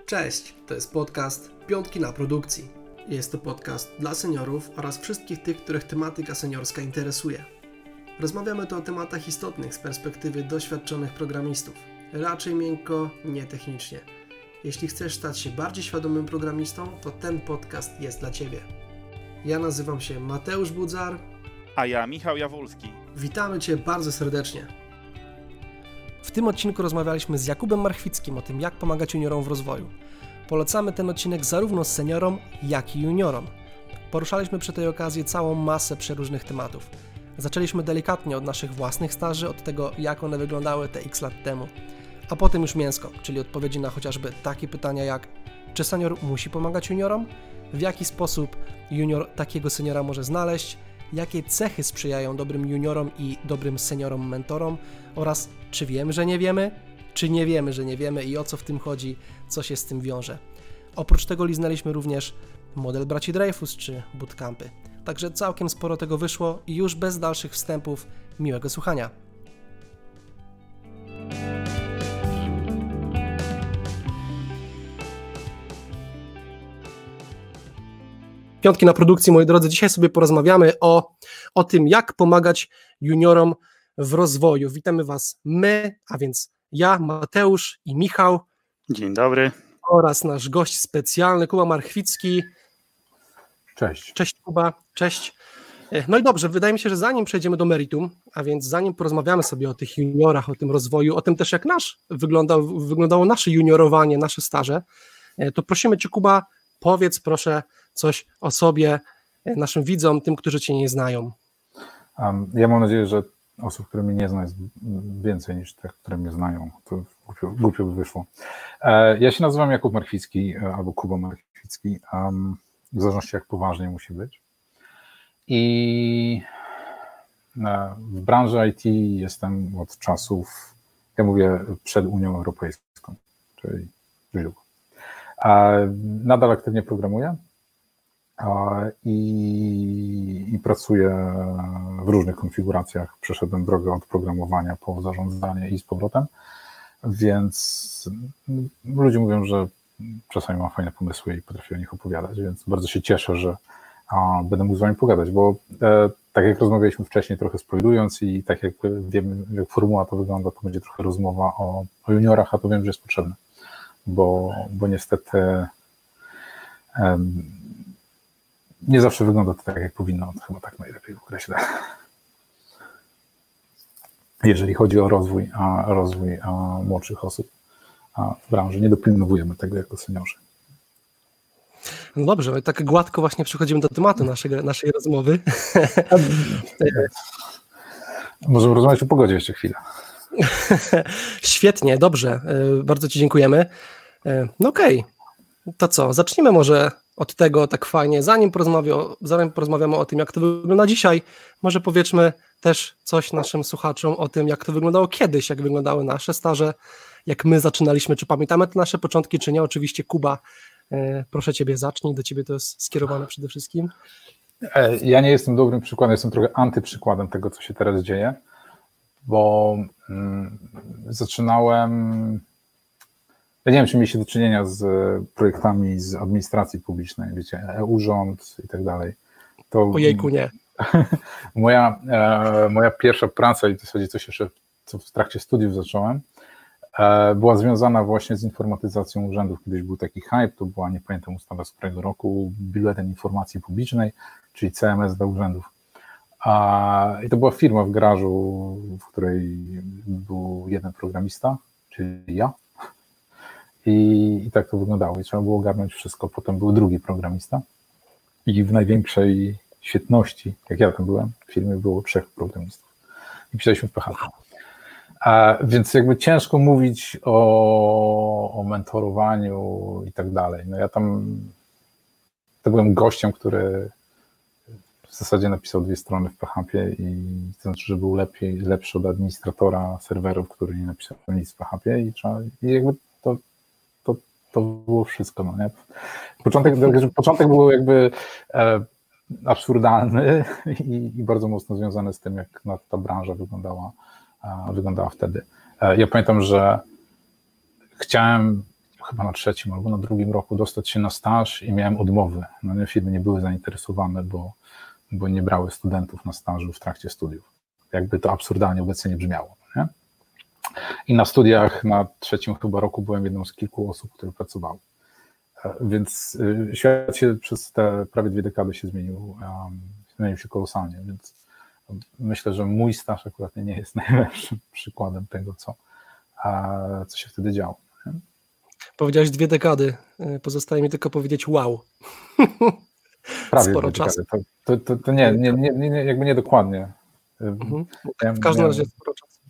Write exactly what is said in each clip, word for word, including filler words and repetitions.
Cześć, to jest podcast Piątki na produkcji. Jest to podcast dla seniorów oraz wszystkich tych, których tematyka seniorska interesuje. Rozmawiamy tu o tematach istotnych z perspektywy doświadczonych programistów. Raczej miękko, nie technicznie. Jeśli chcesz stać się bardziej świadomym programistą, to ten podcast jest dla Ciebie. Ja nazywam się Mateusz Budzar. A ja Michał Jawulski. Witamy Cię bardzo serdecznie. W tym odcinku rozmawialiśmy z Jakubem Marchwickim o tym, jak pomagać juniorom w rozwoju. Polecamy ten odcinek zarówno seniorom, jak i juniorom. Poruszaliśmy przy tej okazji całą masę przeróżnych tematów. Zaczęliśmy delikatnie od naszych własnych staży, od tego, jak one wyglądały te x lat temu. A potem już mięsko, czyli odpowiedzi na chociażby takie pytania jak: czy senior musi pomagać juniorom? W jaki sposób junior takiego seniora może znaleźć? Jakie cechy sprzyjają dobrym juniorom i dobrym seniorom mentorom? Oraz czy wiemy, że nie wiemy? Czy nie wiemy, że nie wiemy i o co w tym chodzi, co się z tym wiąże? Oprócz tego liznęliśmy również model braci Dreyfus czy bootcampy. Także całkiem sporo tego wyszło i już bez dalszych wstępów miłego słuchania. Piątki na produkcji, moi drodzy. Dzisiaj sobie porozmawiamy o, o tym, jak pomagać juniorom w rozwoju. Witamy Was my, a więc ja, Mateusz i Michał. Dzień dobry. Oraz nasz gość specjalny, Kuba Marchwicki. Cześć. Cześć Kuba, cześć. No i dobrze, wydaje mi się, że zanim przejdziemy do meritum, a więc zanim porozmawiamy sobie o tych juniorach, o tym rozwoju, o tym też jak nasz wyglądał, wyglądało nasze juniorowanie, nasze staże, to prosimy Cię, Kuba, powiedz proszę coś o sobie naszym widzom, tym, którzy Cię nie znają. Um, ja mam nadzieję, że osób, które mnie nie znają, jest więcej niż tych, które mnie znają. To głupio, głupio by wyszło. E, ja się nazywam Jakub Marchwicki albo Kuba Marchwicki, um, w zależności jak poważnie musi być. I e, w branży I T jestem od czasów, ja mówię, przed Unią Europejską, czyli długo. E, nadal aktywnie programuję. I, i pracuję w różnych konfiguracjach. Przeszedłem drogę od programowania po zarządzanie i z powrotem, więc ludzie mówią, że czasami mam fajne pomysły i potrafię o nich opowiadać, więc bardzo się cieszę, że a, będę mógł z Wami pogadać, bo e, tak jak rozmawialiśmy wcześniej, trochę spoilując i tak jak wiemy, jak formuła to wygląda, to będzie trochę rozmowa o, o juniorach, a to wiem, że jest potrzebne, bo, bo niestety em, nie zawsze wygląda to tak, jak powinno, to chyba tak najlepiej określę. Jeżeli chodzi o rozwój, a rozwój a młodszych osób a w branży, nie dopilnowujemy tego jako seniorzy. No dobrze, tak gładko właśnie przechodzimy do tematu naszej, naszej rozmowy. Możemy rozmawiać o pogodzie jeszcze chwilę. Świetnie, dobrze, bardzo Ci dziękujemy. No okej, okay. To co, zacznijmy może od tego tak fajnie, zanim, porozmawia, zanim porozmawiamy o tym, jak to wygląda dzisiaj, może powiedzmy też coś naszym słuchaczom o tym, jak to wyglądało kiedyś, jak wyglądały nasze staże, jak my zaczynaliśmy, czy pamiętamy te nasze początki, czy nie. Oczywiście Kuba, e, proszę Ciebie, zacznij, do Ciebie to jest skierowane przede wszystkim. Ja nie jestem dobrym przykładem, jestem trochę antyprzykładem tego, co się teraz dzieje, bo mm, zaczynałem... Ja nie wiem, czy mieliście do czynienia z projektami z administracji publicznej, wiecie, e-urząd i tak dalej. To Ojejku, nie. moja, e, moja pierwsza praca i w zasadzie coś jeszcze, co w trakcie studiów zacząłem, e, była związana właśnie z informatyzacją urzędów. Kiedyś był taki hype, to była, nie pamiętam, ustawa z którego roku, Biuletyn Informacji Publicznej, czyli C M S dla urzędów. A, I to była firma w garażu, w której był jeden programista, czyli ja. I, I tak to wyglądało i trzeba było ogarnąć wszystko. Potem był drugi programista i w największej świetności, jak ja tam byłem, w firmie było trzech programistów i pisaliśmy w P H P. A, więc jakby ciężko mówić o, o mentorowaniu i tak dalej. No ja tam to byłem gościem, który w zasadzie napisał dwie strony w P H P i to znaczy, że był lepiej, lepszy od administratora serwerów, który nie napisał nic w P H P i, trzeba, i jakby to To było wszystko, no nie? Początek, początek był jakby e, absurdalny i, i bardzo mocno związany z tym, jak ta branża wyglądała, e, wyglądała wtedy. E, ja pamiętam, że chciałem chyba na trzecim albo na drugim roku dostać się na staż i miałem odmowy. No nie, firmy nie były zainteresowane, bo, bo nie brały studentów na stażu w trakcie studiów. Jakby to absurdalnie obecnie nie brzmiało. Nie? I na studiach na trzecim chyba roku byłem jedną z kilku osób, które pracowały. Więc świat się przez te prawie dwie dekady się zmienił, um, zmienił się kolosalnie, więc myślę, że mój staż akurat nie jest najlepszym przykładem tego, co, co się wtedy działo. Nie? Powiedziałeś dwie dekady, pozostaje mi tylko powiedzieć wow. Prawie sporo dwie czasu. dekady. To, to, to nie, nie, nie, nie, jakby nie dokładnie. Mhm. Ja, w każdym ja, razie sporo czasu.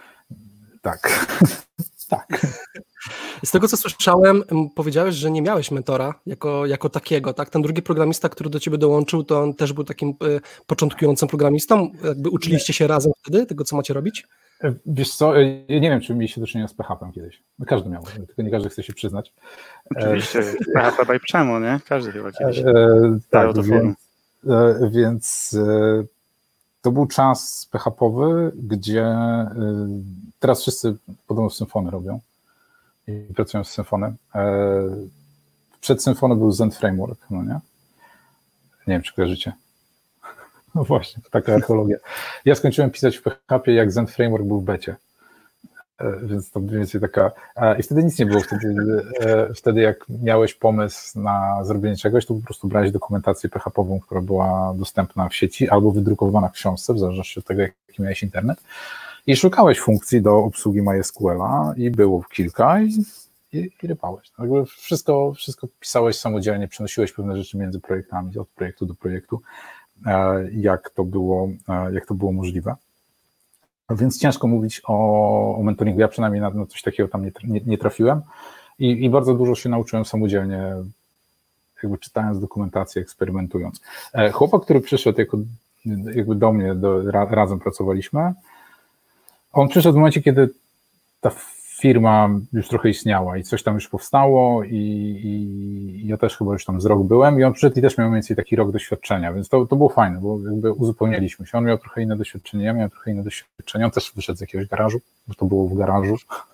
Tak, tak. Z tego, co słyszałem, powiedziałeś, że nie miałeś mentora jako, jako takiego, tak? Ten drugi programista, który do ciebie dołączył, to on też był takim y, początkującym programistą? Jakby uczyliście się razem wtedy tego, co macie robić? Wiesz co, ja nie wiem, czy mieliście do czynienia z P H P-em kiedyś. No każdy miał, tylko nie każdy chce się przyznać. Oczywiście, P H P by czemu, nie? Każdy chyba kiedyś. E, tak, to więc, e, więc e, to był czas P H P-owy, gdzie e, teraz wszyscy podobno Symfony robią i pracują z Symfonem. E, przed Symfonem był Zen Framework, no nie? Nie wiem, czy kojarzycie. No właśnie, taka archeologia. Ja skończyłem pisać w P H P, jak Zen Framework był w becie. Więc to mniej więcej taka... I wtedy nic nie było. Wtedy, wtedy jak miałeś pomysł na zrobienie czegoś, to po prostu brałeś dokumentację P H P-ową, która była dostępna w sieci albo wydrukowana w książce, w zależności od tego, jaki miałeś internet. I szukałeś funkcji do obsługi MySQL-a i było kilka i, i, i rypałeś. Jakby wszystko, wszystko pisałeś samodzielnie, przenosiłeś pewne rzeczy między projektami, od projektu do projektu, jak to było, jak to było możliwe. Więc ciężko mówić o, o mentoringu. Ja przynajmniej na, na coś takiego tam nie, nie, nie trafiłem i, i bardzo dużo się nauczyłem samodzielnie, jakby czytając dokumentację, eksperymentując. Chłopak, który przyszedł jako, jakby do mnie, do, ra, razem pracowaliśmy, on przyszedł w momencie, kiedy ta firma już trochę istniała i coś tam już powstało i, i ja też chyba już tam z rok byłem i on przyszedł i też miał mniej więcej taki rok doświadczenia, więc to, to było fajne, bo jakby uzupełniiliśmy się. On miał trochę inne doświadczenie, ja miałem trochę inne doświadczenie, on też wyszedł z jakiegoś garażu, bo to było w garażu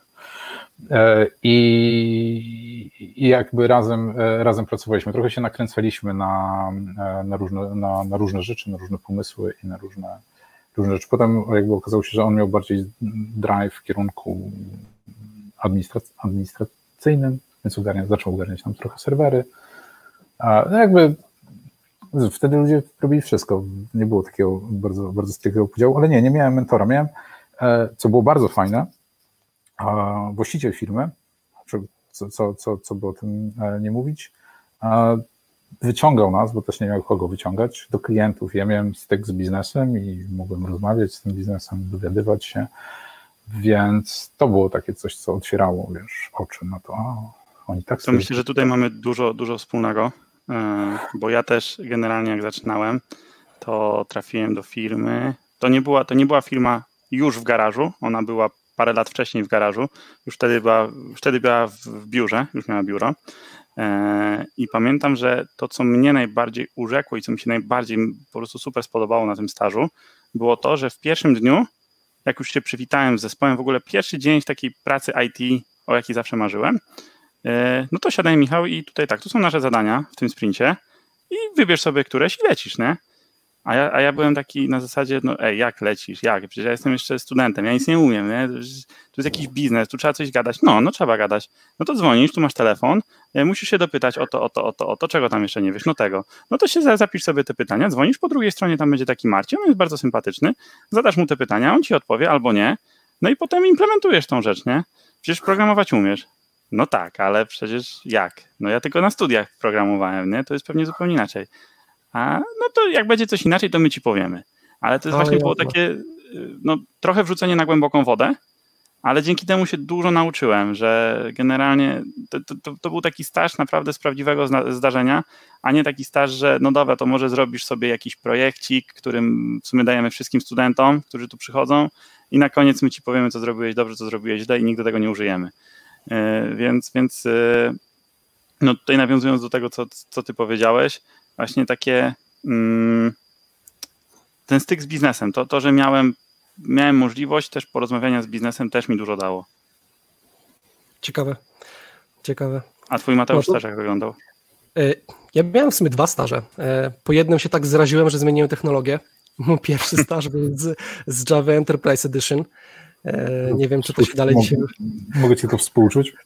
i, i jakby razem, razem pracowaliśmy. Trochę się nakręcaliśmy na, na, różne, na, na różne rzeczy, na różne pomysły i na różne, różne rzeczy. Potem jakby okazało się, że on miał bardziej drive w kierunku administracyjnym, więc ogarnia, zaczął ogarniać tam trochę serwery. A jakby wtedy ludzie robili wszystko. Nie było takiego bardzo, bardzo strictego podziału, ale nie, nie miałem mentora. Miałem, co było bardzo fajne, właściciel firmy, co, co, co, co by o tym nie mówić, wyciągał nas, bo też nie miał kogo wyciągać, do klientów. Ja miałem styk z biznesem i mogłem rozmawiać z tym biznesem, dowiadywać się. Więc to było takie coś, co otwierało, wiesz, oczy na to. A, oni tak to myślę, że tutaj mamy dużo, dużo wspólnego, bo ja też generalnie jak zaczynałem, to trafiłem do firmy. To nie była, to nie była firma już w garażu, ona była parę lat wcześniej w garażu, już wtedy była, już wtedy była w biurze, już miała biuro. I pamiętam, że to, co mnie najbardziej urzekło i co mi się najbardziej po prostu super spodobało na tym stażu, było to, że w pierwszym dniu, jak już się przywitałem z zespołem, w ogóle pierwszy dzień w takiej pracy I T, o jakiej zawsze marzyłem, no to siadaj Michał i tutaj tak, tu są nasze zadania w tym sprincie i wybierz sobie któreś i lecisz, nie? A ja, a ja byłem taki na zasadzie, no ej, jak lecisz, jak? Przecież ja jestem jeszcze studentem, ja nic nie umiem, nie? Tu jest jakiś biznes, tu trzeba coś gadać. No, no trzeba gadać. No to dzwonisz, tu masz telefon, musisz się dopytać o to, o to, o to, o to, czego tam jeszcze nie wiesz, no tego. No to się zapisz sobie te pytania, dzwonisz, po drugiej stronie tam będzie taki Marcin, on jest bardzo sympatyczny, zadasz mu te pytania, on ci odpowie albo nie, no i potem implementujesz tą rzecz, nie? Przecież programować umiesz. No tak, ale przecież jak? No ja tylko na studiach programowałem, nie? To jest pewnie zupełnie inaczej. A no to jak będzie coś inaczej, to my ci powiemy. Ale to jest właśnie było takie, no trochę wrzucenie na głęboką wodę, ale dzięki temu się dużo nauczyłem, że generalnie to, to, to był taki staż naprawdę z prawdziwego zdarzenia, a nie taki staż, że no dobra, to może zrobisz sobie jakiś projekcik, którym w sumie dajemy wszystkim studentom, którzy tu przychodzą i na koniec my ci powiemy, co zrobiłeś dobrze, co zrobiłeś źle i nigdy tego nie użyjemy. Yy, więc, więc yy, no tutaj nawiązując do tego, co, co ty powiedziałeś, właśnie takie mm, ten styk z biznesem, to, to że miałem, miałem możliwość też porozmawiania z biznesem, też mi dużo dało. Ciekawe. ciekawe. A twój Mateusz No to- też jak wyglądał? Ja miałem w sumie dwa staże. Po jednym się tak zraziłem, że zmieniłem technologię. Mój pierwszy staż był z, z Java Enterprise Edition. Nie wiem, czy to się dalej Mogę, dzisiaj... mogę ci to współczuć.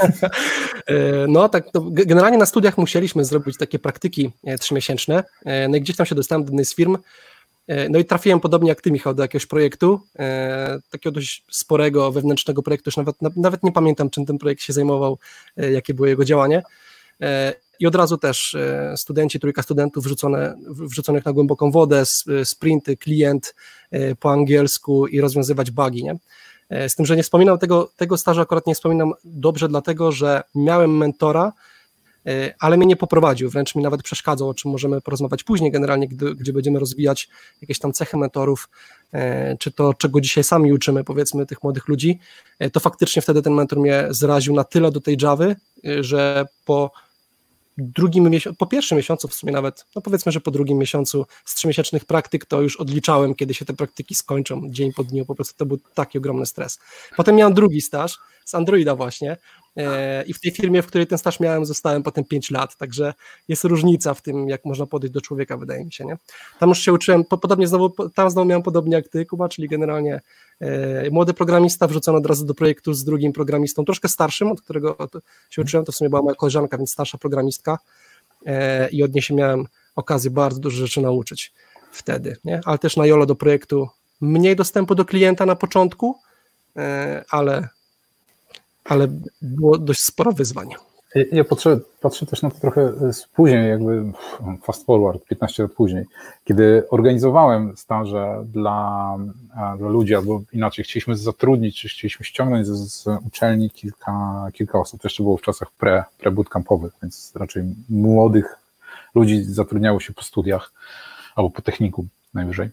No tak, no, generalnie na studiach musieliśmy zrobić takie praktyki trzymiesięczne. No i gdzieś tam się dostałem do jednej z firm. No i trafiłem podobnie jak ty, Michał, do jakiegoś projektu, takiego dość sporego, wewnętrznego projektu. Już nawet, nawet nie pamiętam, czym ten projekt się zajmował, jakie było jego działanie. I od razu też studenci, trójka studentów wrzucone, wrzuconych na głęboką wodę, sprinty, klient po angielsku i rozwiązywać bugi, nie? Z tym, że nie wspominam tego, tego stażu, akurat nie wspominam dobrze, dlatego że miałem mentora, ale mnie nie poprowadził, wręcz mi nawet przeszkadzał, o czym możemy porozmawiać później generalnie, gdy, gdzie będziemy rozwijać jakieś tam cechy mentorów, czy to, czego dzisiaj sami uczymy, powiedzmy, tych młodych ludzi, to faktycznie wtedy ten mentor mnie zraził na tyle do tej Javy, że po drugim miesiącu, po pierwszym miesiącu w sumie nawet, no powiedzmy, że po drugim miesiącu z trzymiesięcznych praktyk, to już odliczałem, kiedy się te praktyki skończą, dzień po dniu, po prostu to był taki ogromny stres. Potem miałem drugi staż z Androida właśnie e, i w tej firmie, w której ten staż miałem, zostałem potem pięć lat, także jest różnica w tym, jak można podejść do człowieka, wydaje mi się, nie? Tam już się uczyłem, po, podobnie znowu, tam znowu miałem podobnie jak ty, Kuba, czyli generalnie e, młody programista wrzucony od razu do projektu z drugim programistą, troszkę starszym, od którego od, się uczyłem, to w sumie była moja koleżanka, więc starsza programistka, e, i od niej się miałem okazję bardzo dużo rzeczy nauczyć wtedy, nie? Ale też na Jolo do projektu mniej dostępu do klienta na początku, e, ale, ale było dość sporo wyzwań. Ja patrzę, patrzę też na to trochę później, jakby fast forward, piętnaście lat później, kiedy organizowałem staże dla, dla ludzi, albo inaczej, chcieliśmy zatrudnić, czy chcieliśmy ściągnąć z, z uczelni kilka, kilka osób, to jeszcze było w czasach pre, pre-bootcampowych, więc raczej młodych ludzi zatrudniało się po studiach, albo po technikum najwyżej.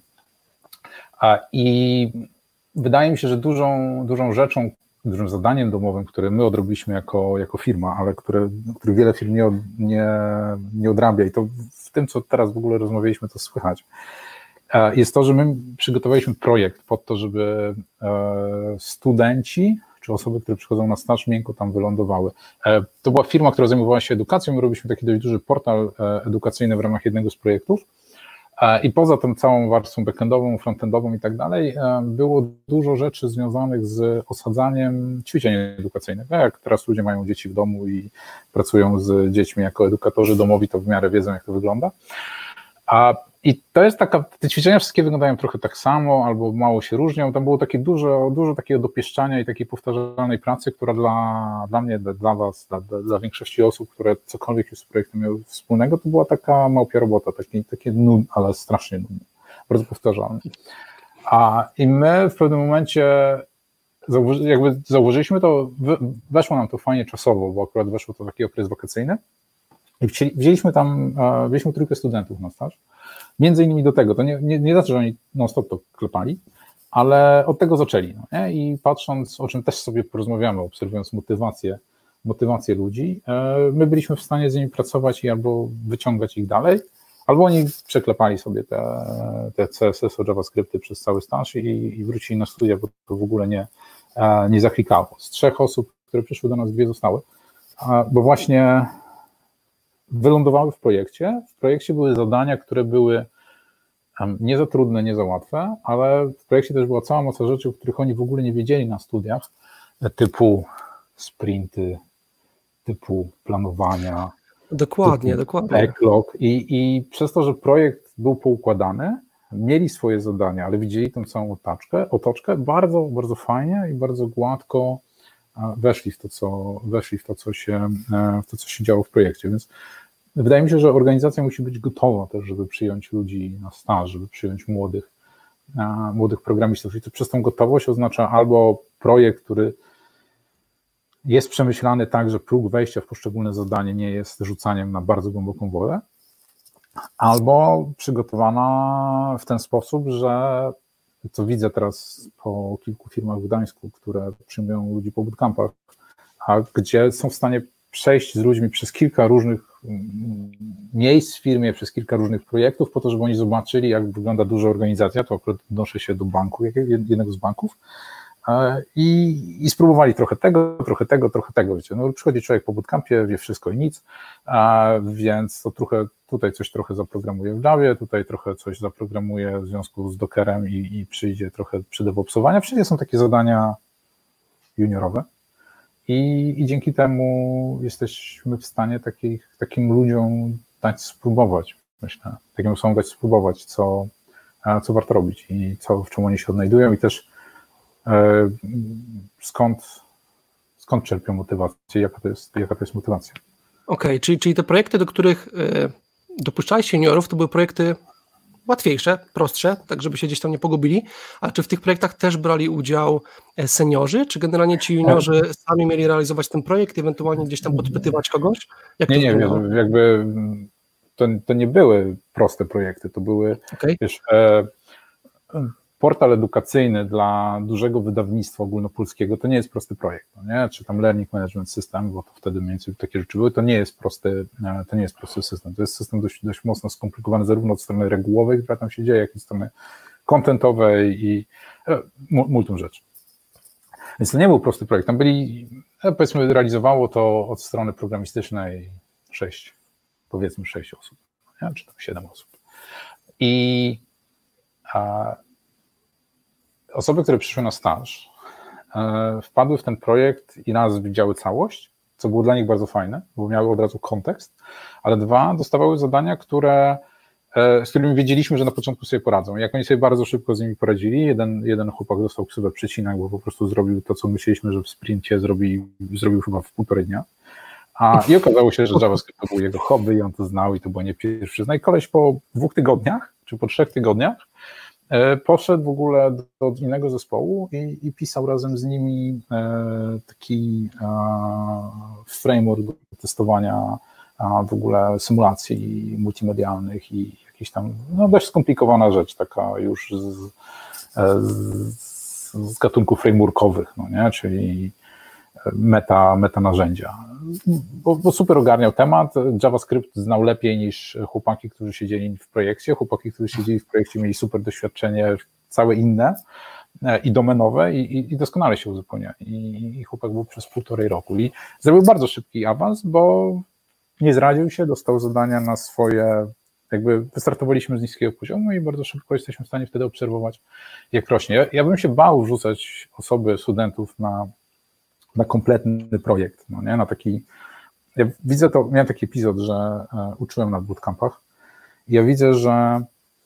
I wydaje mi się, że dużą, dużą rzeczą, dużym zadaniem domowym, które my odrobiliśmy jako, jako firma, ale które, które wiele firm nie, od, nie, nie odrabia i to w tym, co teraz w ogóle rozmawialiśmy, to słychać, jest to, że my przygotowaliśmy projekt pod to, żeby studenci czy osoby, które przychodzą na staż, miękko tam wylądowały. To była firma, która zajmowała się edukacją, my robiliśmy taki dość duży portal edukacyjny w ramach jednego z projektów. I poza tą całą warstwą backendową, frontendową i tak dalej, było dużo rzeczy związanych z osadzaniem ćwiczeń edukacyjnych. Jak teraz ludzie mają dzieci w domu i pracują z dziećmi jako edukatorzy domowi, to w miarę wiedzą, jak to wygląda. A I to jest taka, te ćwiczenia wszystkie wyglądają trochę tak samo, albo mało się różnią. Tam było takie dużo, dużo takiego dopieszczania i takiej powtarzalnej pracy, która dla, dla mnie, dla was, dla, dla większości osób, które cokolwiek już z projektem miały wspólnego, to była taka małpia robota, takie, takie nud, ale strasznie nudne, bardzo powtarzalne. A i my w pewnym momencie założy, jakby założyliśmy to, weszło nam to fajnie czasowo, bo akurat weszło to taki okres wakacyjny i wzięliśmy tam, wzięliśmy trójkę studentów na staż. Między innymi do tego, to nie, nie, nie znaczy, że oni non-stop to klepali, ale od tego zaczęli. No nie? I patrząc, o czym też sobie porozmawiamy, obserwując motywację, motywację ludzi, my byliśmy w stanie z nimi pracować i albo wyciągać ich dalej, albo oni przeklepali sobie te, te C S S o JavaScripty przez cały staż i, i wrócili na studia, bo to w ogóle nie, nie zaklikało. Z trzech osób, które przyszły do nas, dwie zostały, bo właśnie wylądowały w projekcie. W projekcie były zadania, które były nie za trudne, nie za łatwe, ale w projekcie też była cała masa rzeczy, o których oni w ogóle nie wiedzieli na studiach, typu sprinty, typu planowania. Dokładnie, typu dokładnie. Backlog i, i przez to, że projekt był poukładany, mieli swoje zadania, ale widzieli tą całą otoczkę, otoczkę bardzo, bardzo fajnie i bardzo gładko weszli w to, co, weszli w to, co się, w to, co się działo w projekcie, więc wydaje mi się, że organizacja musi być gotowa też, żeby przyjąć ludzi na staż, żeby przyjąć młodych, młodych programistów i to przez tą gotowość oznacza albo projekt, który jest przemyślany tak, że próg wejścia w poszczególne zadanie nie jest rzucaniem na bardzo głęboką wodę, albo przygotowana w ten sposób, że co widzę teraz po kilku firmach w Gdańsku, które przyjmują ludzi po bootcampach, a gdzie są w stanie przejść z ludźmi przez kilka różnych miejsc w firmie, przez kilka różnych projektów, po to, żeby oni zobaczyli, jak wygląda duża organizacja. To akurat odnoszę się do banku, jednego z banków, i, i spróbowali trochę tego, trochę tego, trochę tego, wiecie, no przychodzi człowiek po bootcampie, wie wszystko i nic, więc to trochę, tutaj coś trochę zaprogramuje w Javie, tutaj trochę coś zaprogramuje w związku z Dockerem i, i przyjdzie trochę przy DevOpsowania, wszędzie są takie zadania juniorowe i, i dzięki temu jesteśmy w stanie takich, takim ludziom dać spróbować, myślę, takim osobom dać spróbować, co, co warto robić i co, w czym oni się odnajdują i też e, skąd, skąd czerpią motywację, jaka to jest, jaka to jest motywacja. Okej, okay, czyli, czyli te projekty, do których e, dopuszczałeś juniorów, to były projekty łatwiejsze, prostsze, tak żeby się gdzieś tam nie pogubili, a czy w tych projektach też brali udział seniorzy, czy generalnie ci juniorzy sami mieli realizować ten projekt, ewentualnie gdzieś tam podpytywać kogoś? Jak nie, nie, wiesz, jakby to, to nie były proste projekty, to były, okay. wiesz, e, portal edukacyjny dla dużego wydawnictwa ogólnopolskiego to nie jest prosty projekt, no nie? Czy tam Learning Management System, bo to wtedy mniej więcej takie rzeczy były, to nie jest prosty, to nie jest prosty system, to jest system dość, dość mocno skomplikowany zarówno od strony regułowej, która tam się dzieje, jak i od strony contentowej i multum rzeczy. Więc to nie był prosty projekt, tam byli, powiedzmy, realizowało to od strony programistycznej sześć, powiedzmy sześć osób, nie? Czy tam siedem osób. I a, osoby, które przyszły na staż, e, wpadły w ten projekt i raz widziały całość, co było dla nich bardzo fajne, bo miały od razu kontekst, ale dwa, dostawały zadania, które, e, z którymi wiedzieliśmy, że na początku sobie poradzą. Jak oni sobie bardzo szybko z nimi poradzili, jeden, jeden chłopak dostał ksywę przecinak, bo po prostu zrobił to, co myśleliśmy, że w sprincie zrobi, zrobił chyba w półtorej dnia. A, I okazało się, że JavaScript to był jego hobby i on to znał i to było nie pierwszy. No i koleś po dwóch tygodniach, czy po trzech tygodniach poszedł w ogóle do, do innego zespołu i, i pisał razem z nimi e, taki e, framework do testowania a w ogóle symulacji multimedialnych i jakiś tam, no dość skomplikowana rzecz, taka już z, z, z gatunków frameworkowych, no nie, czyli meta, meta narzędzia. Bo, bo super ogarniał temat, JavaScript znał lepiej niż chłopaki, którzy siedzieli w projekcie, chłopaki, którzy siedzieli w projekcie mieli super doświadczenie, całe inne i domenowe i, i doskonale się uzupełniali. I, i chłopak był przez półtorej roku i zrobił bardzo szybki awans, bo nie zradził się, dostał zadania na swoje, jakby wystartowaliśmy z niskiego poziomu i bardzo szybko jesteśmy w stanie wtedy obserwować, jak rośnie. Ja, ja bym się bał wrzucać osoby, studentów na na kompletny projekt, no nie, na taki, ja widzę to, miałem taki epizod, że e, uczyłem na bootcampach i ja widzę, że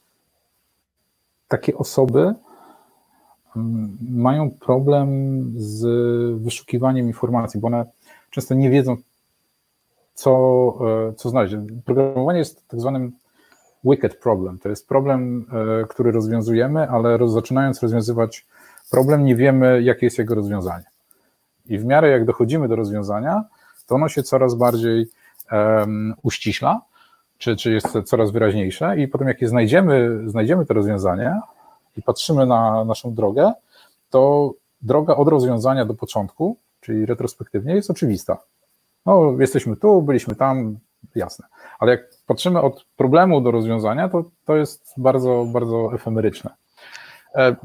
takie osoby m, mają problem z wyszukiwaniem informacji, bo one często nie wiedzą, co, e, co znaleźć. Programowanie jest tak zwanym wicked problem, to jest problem, e, który rozwiązujemy, ale roz, zaczynając rozwiązywać problem, nie wiemy, jakie jest jego rozwiązanie. I w miarę jak dochodzimy do rozwiązania, to ono się coraz bardziej um, uściśla, czy, czy jest coraz wyraźniejsze i potem jak je znajdziemy, znajdziemy to rozwiązanie i patrzymy na naszą drogę, to droga od rozwiązania do początku, czyli retrospektywnie, jest oczywista. No, jesteśmy tu, byliśmy tam, jasne. Ale jak patrzymy od problemu do rozwiązania, to, to jest bardzo, bardzo efemeryczne. E, e,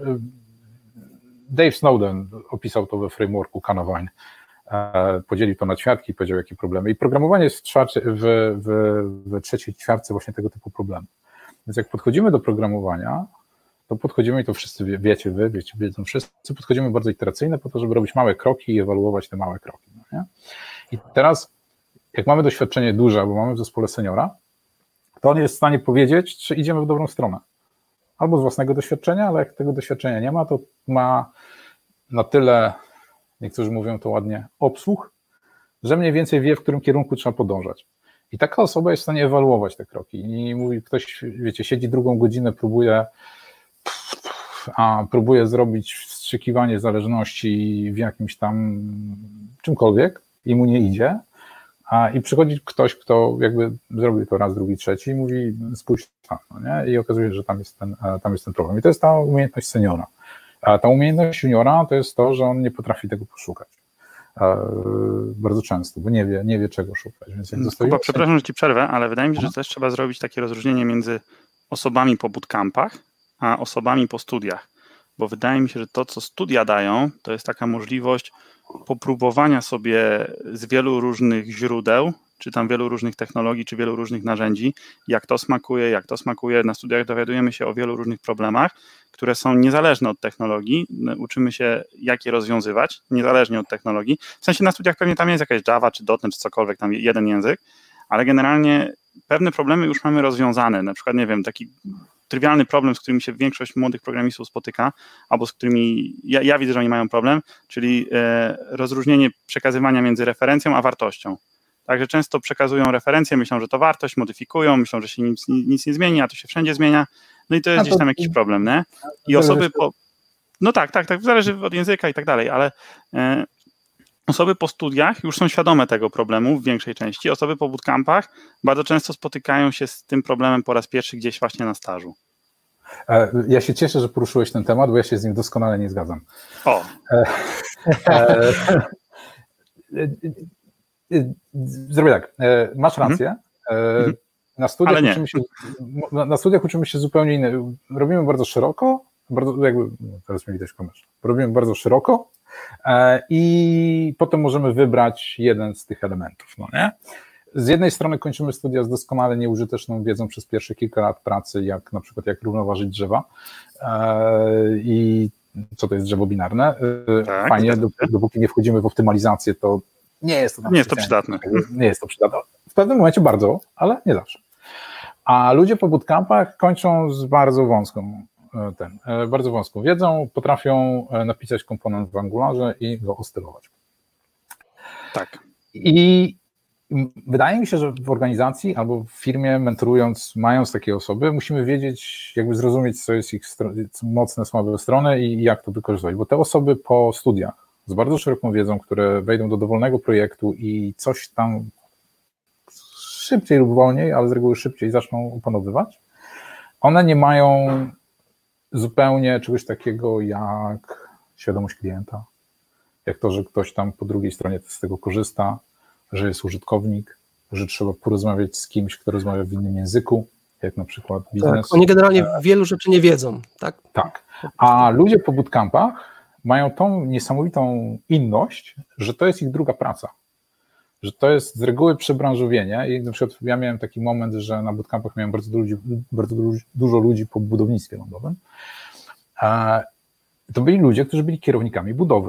Dave Snowden opisał to we frameworku Canavine, podzielił to na ćwiartki i powiedział, jakie problemy. I programowanie jest w, czwarcie, w, w, w trzeciej ćwiartce właśnie tego typu problemu. Więc jak podchodzimy do programowania, to podchodzimy, i to wszyscy wie, wiecie wy, wiecie, wiedzą wszyscy, podchodzimy bardzo iteracyjne po to, żeby robić małe kroki i ewaluować te małe kroki. No nie? I teraz, jak mamy doświadczenie duże, bo mamy w zespole seniora, to on jest w stanie powiedzieć, czy idziemy w dobrą stronę. Albo z własnego doświadczenia, ale jak tego doświadczenia nie ma, to ma na tyle, niektórzy mówią to ładnie, obsłuch, że mniej więcej wie, w którym kierunku trzeba podążać. I taka osoba jest w stanie ewaluować te kroki. I mówi, ktoś, wiecie, siedzi drugą godzinę, próbuje, a próbuje zrobić wstrzykiwanie zależności w jakimś tam czymkolwiek i mu nie idzie. A, I przychodzi ktoś, kto jakby zrobił to raz, drugi, trzeci i mówi, spójrz tam, no nie? I okazuje się, że tam jest, ten, tam jest ten problem. I to jest ta umiejętność seniora. A ta umiejętność juniora to jest to, że on nie potrafi tego poszukać. Bardzo często, bo nie wie, nie wie czego szukać. Więc jak Kuba, przepraszam, że ci przerwę, ale wydaje mi się, że też trzeba zrobić takie rozróżnienie między osobami po bootcampach, a osobami po studiach. bo wydaje mi się, że to, co studia dają, to jest taka możliwość popróbowania sobie z wielu różnych źródeł, czy tam wielu różnych technologii, czy wielu różnych narzędzi, jak to smakuje, jak to smakuje. Na studiach dowiadujemy się o wielu różnych problemach, które są niezależne od technologii. Uczymy się, jak je rozwiązywać, niezależnie od technologii. W sensie na studiach pewnie tam jest jakaś Java, czy dot net, czy cokolwiek, tam jeden język, ale generalnie pewne problemy już mamy rozwiązane. Na przykład, nie wiem, taki trywialny problem, z którym się większość młodych programistów spotyka, albo z którymi ja, ja widzę, że oni mają problem, czyli e, rozróżnienie przekazywania między referencją a wartością. Także często przekazują referencje, myślą, że to wartość, modyfikują, myślą, że się nic, nic nie zmieni, a to się wszędzie zmienia, no i to jest to, gdzieś tam jakiś problem, nie? I osoby po... No tak, tak, tak, zależy od języka i tak dalej, ale e, osoby po studiach już są świadome tego problemu w większej części, osoby po bootcampach bardzo często spotykają się z tym problemem po raz pierwszy gdzieś właśnie na stażu. Ja się cieszę, że poruszyłeś ten temat, bo ja się z nim doskonale nie zgadzam. O! E, e, Zrobię tak, masz rację, mhm. na, studiach uczymy się, na studiach uczymy się zupełnie inne, robimy bardzo szeroko, bardzo, jakby, no teraz mnie widać komerz, robimy bardzo szeroko i potem możemy wybrać jeden z tych elementów, no nie? Z jednej strony kończymy studia z doskonale nieużyteczną wiedzą przez pierwsze kilka lat pracy, jak na przykład jak równoważyć drzewa i co to jest drzewo binarne, tak, fajnie, tak. Dopóki nie wchodzimy w optymalizację, to Nie jest to, nie jest to przydatne. Nie jest to przydatne. W pewnym momencie bardzo, ale nie zawsze. A ludzie po bootcampach kończą z bardzo wąską, ten, bardzo wąską wiedzą, potrafią napisać komponent w Angularze i go ostylować. Tak. I wydaje mi się, że w organizacji albo w firmie mentorując, mając takie osoby, musimy wiedzieć, jakby zrozumieć, co jest ich mocne, słabe strony i jak to wykorzystywać, bo te osoby po studiach z bardzo szeroką wiedzą, które wejdą do dowolnego projektu i coś tam szybciej lub wolniej, ale z reguły szybciej zaczną opanowywać, one nie mają zupełnie czegoś takiego jak świadomość klienta, jak to, że ktoś tam po drugiej stronie z tego korzysta, że jest użytkownik, że trzeba porozmawiać z kimś, kto rozmawia w innym języku, jak na przykład biznes. Tak, oni generalnie wielu rzeczy nie wiedzą, tak? Tak, a ludzie po bootcampach mają tą niesamowitą inność, że to jest ich druga praca, że to jest z reguły przebranżowienie i na przykład ja miałem taki moment, że na bootcampach miałem bardzo, ludzi, bardzo dużo ludzi po budownictwie lądowym. To byli ludzie, którzy byli kierownikami budowy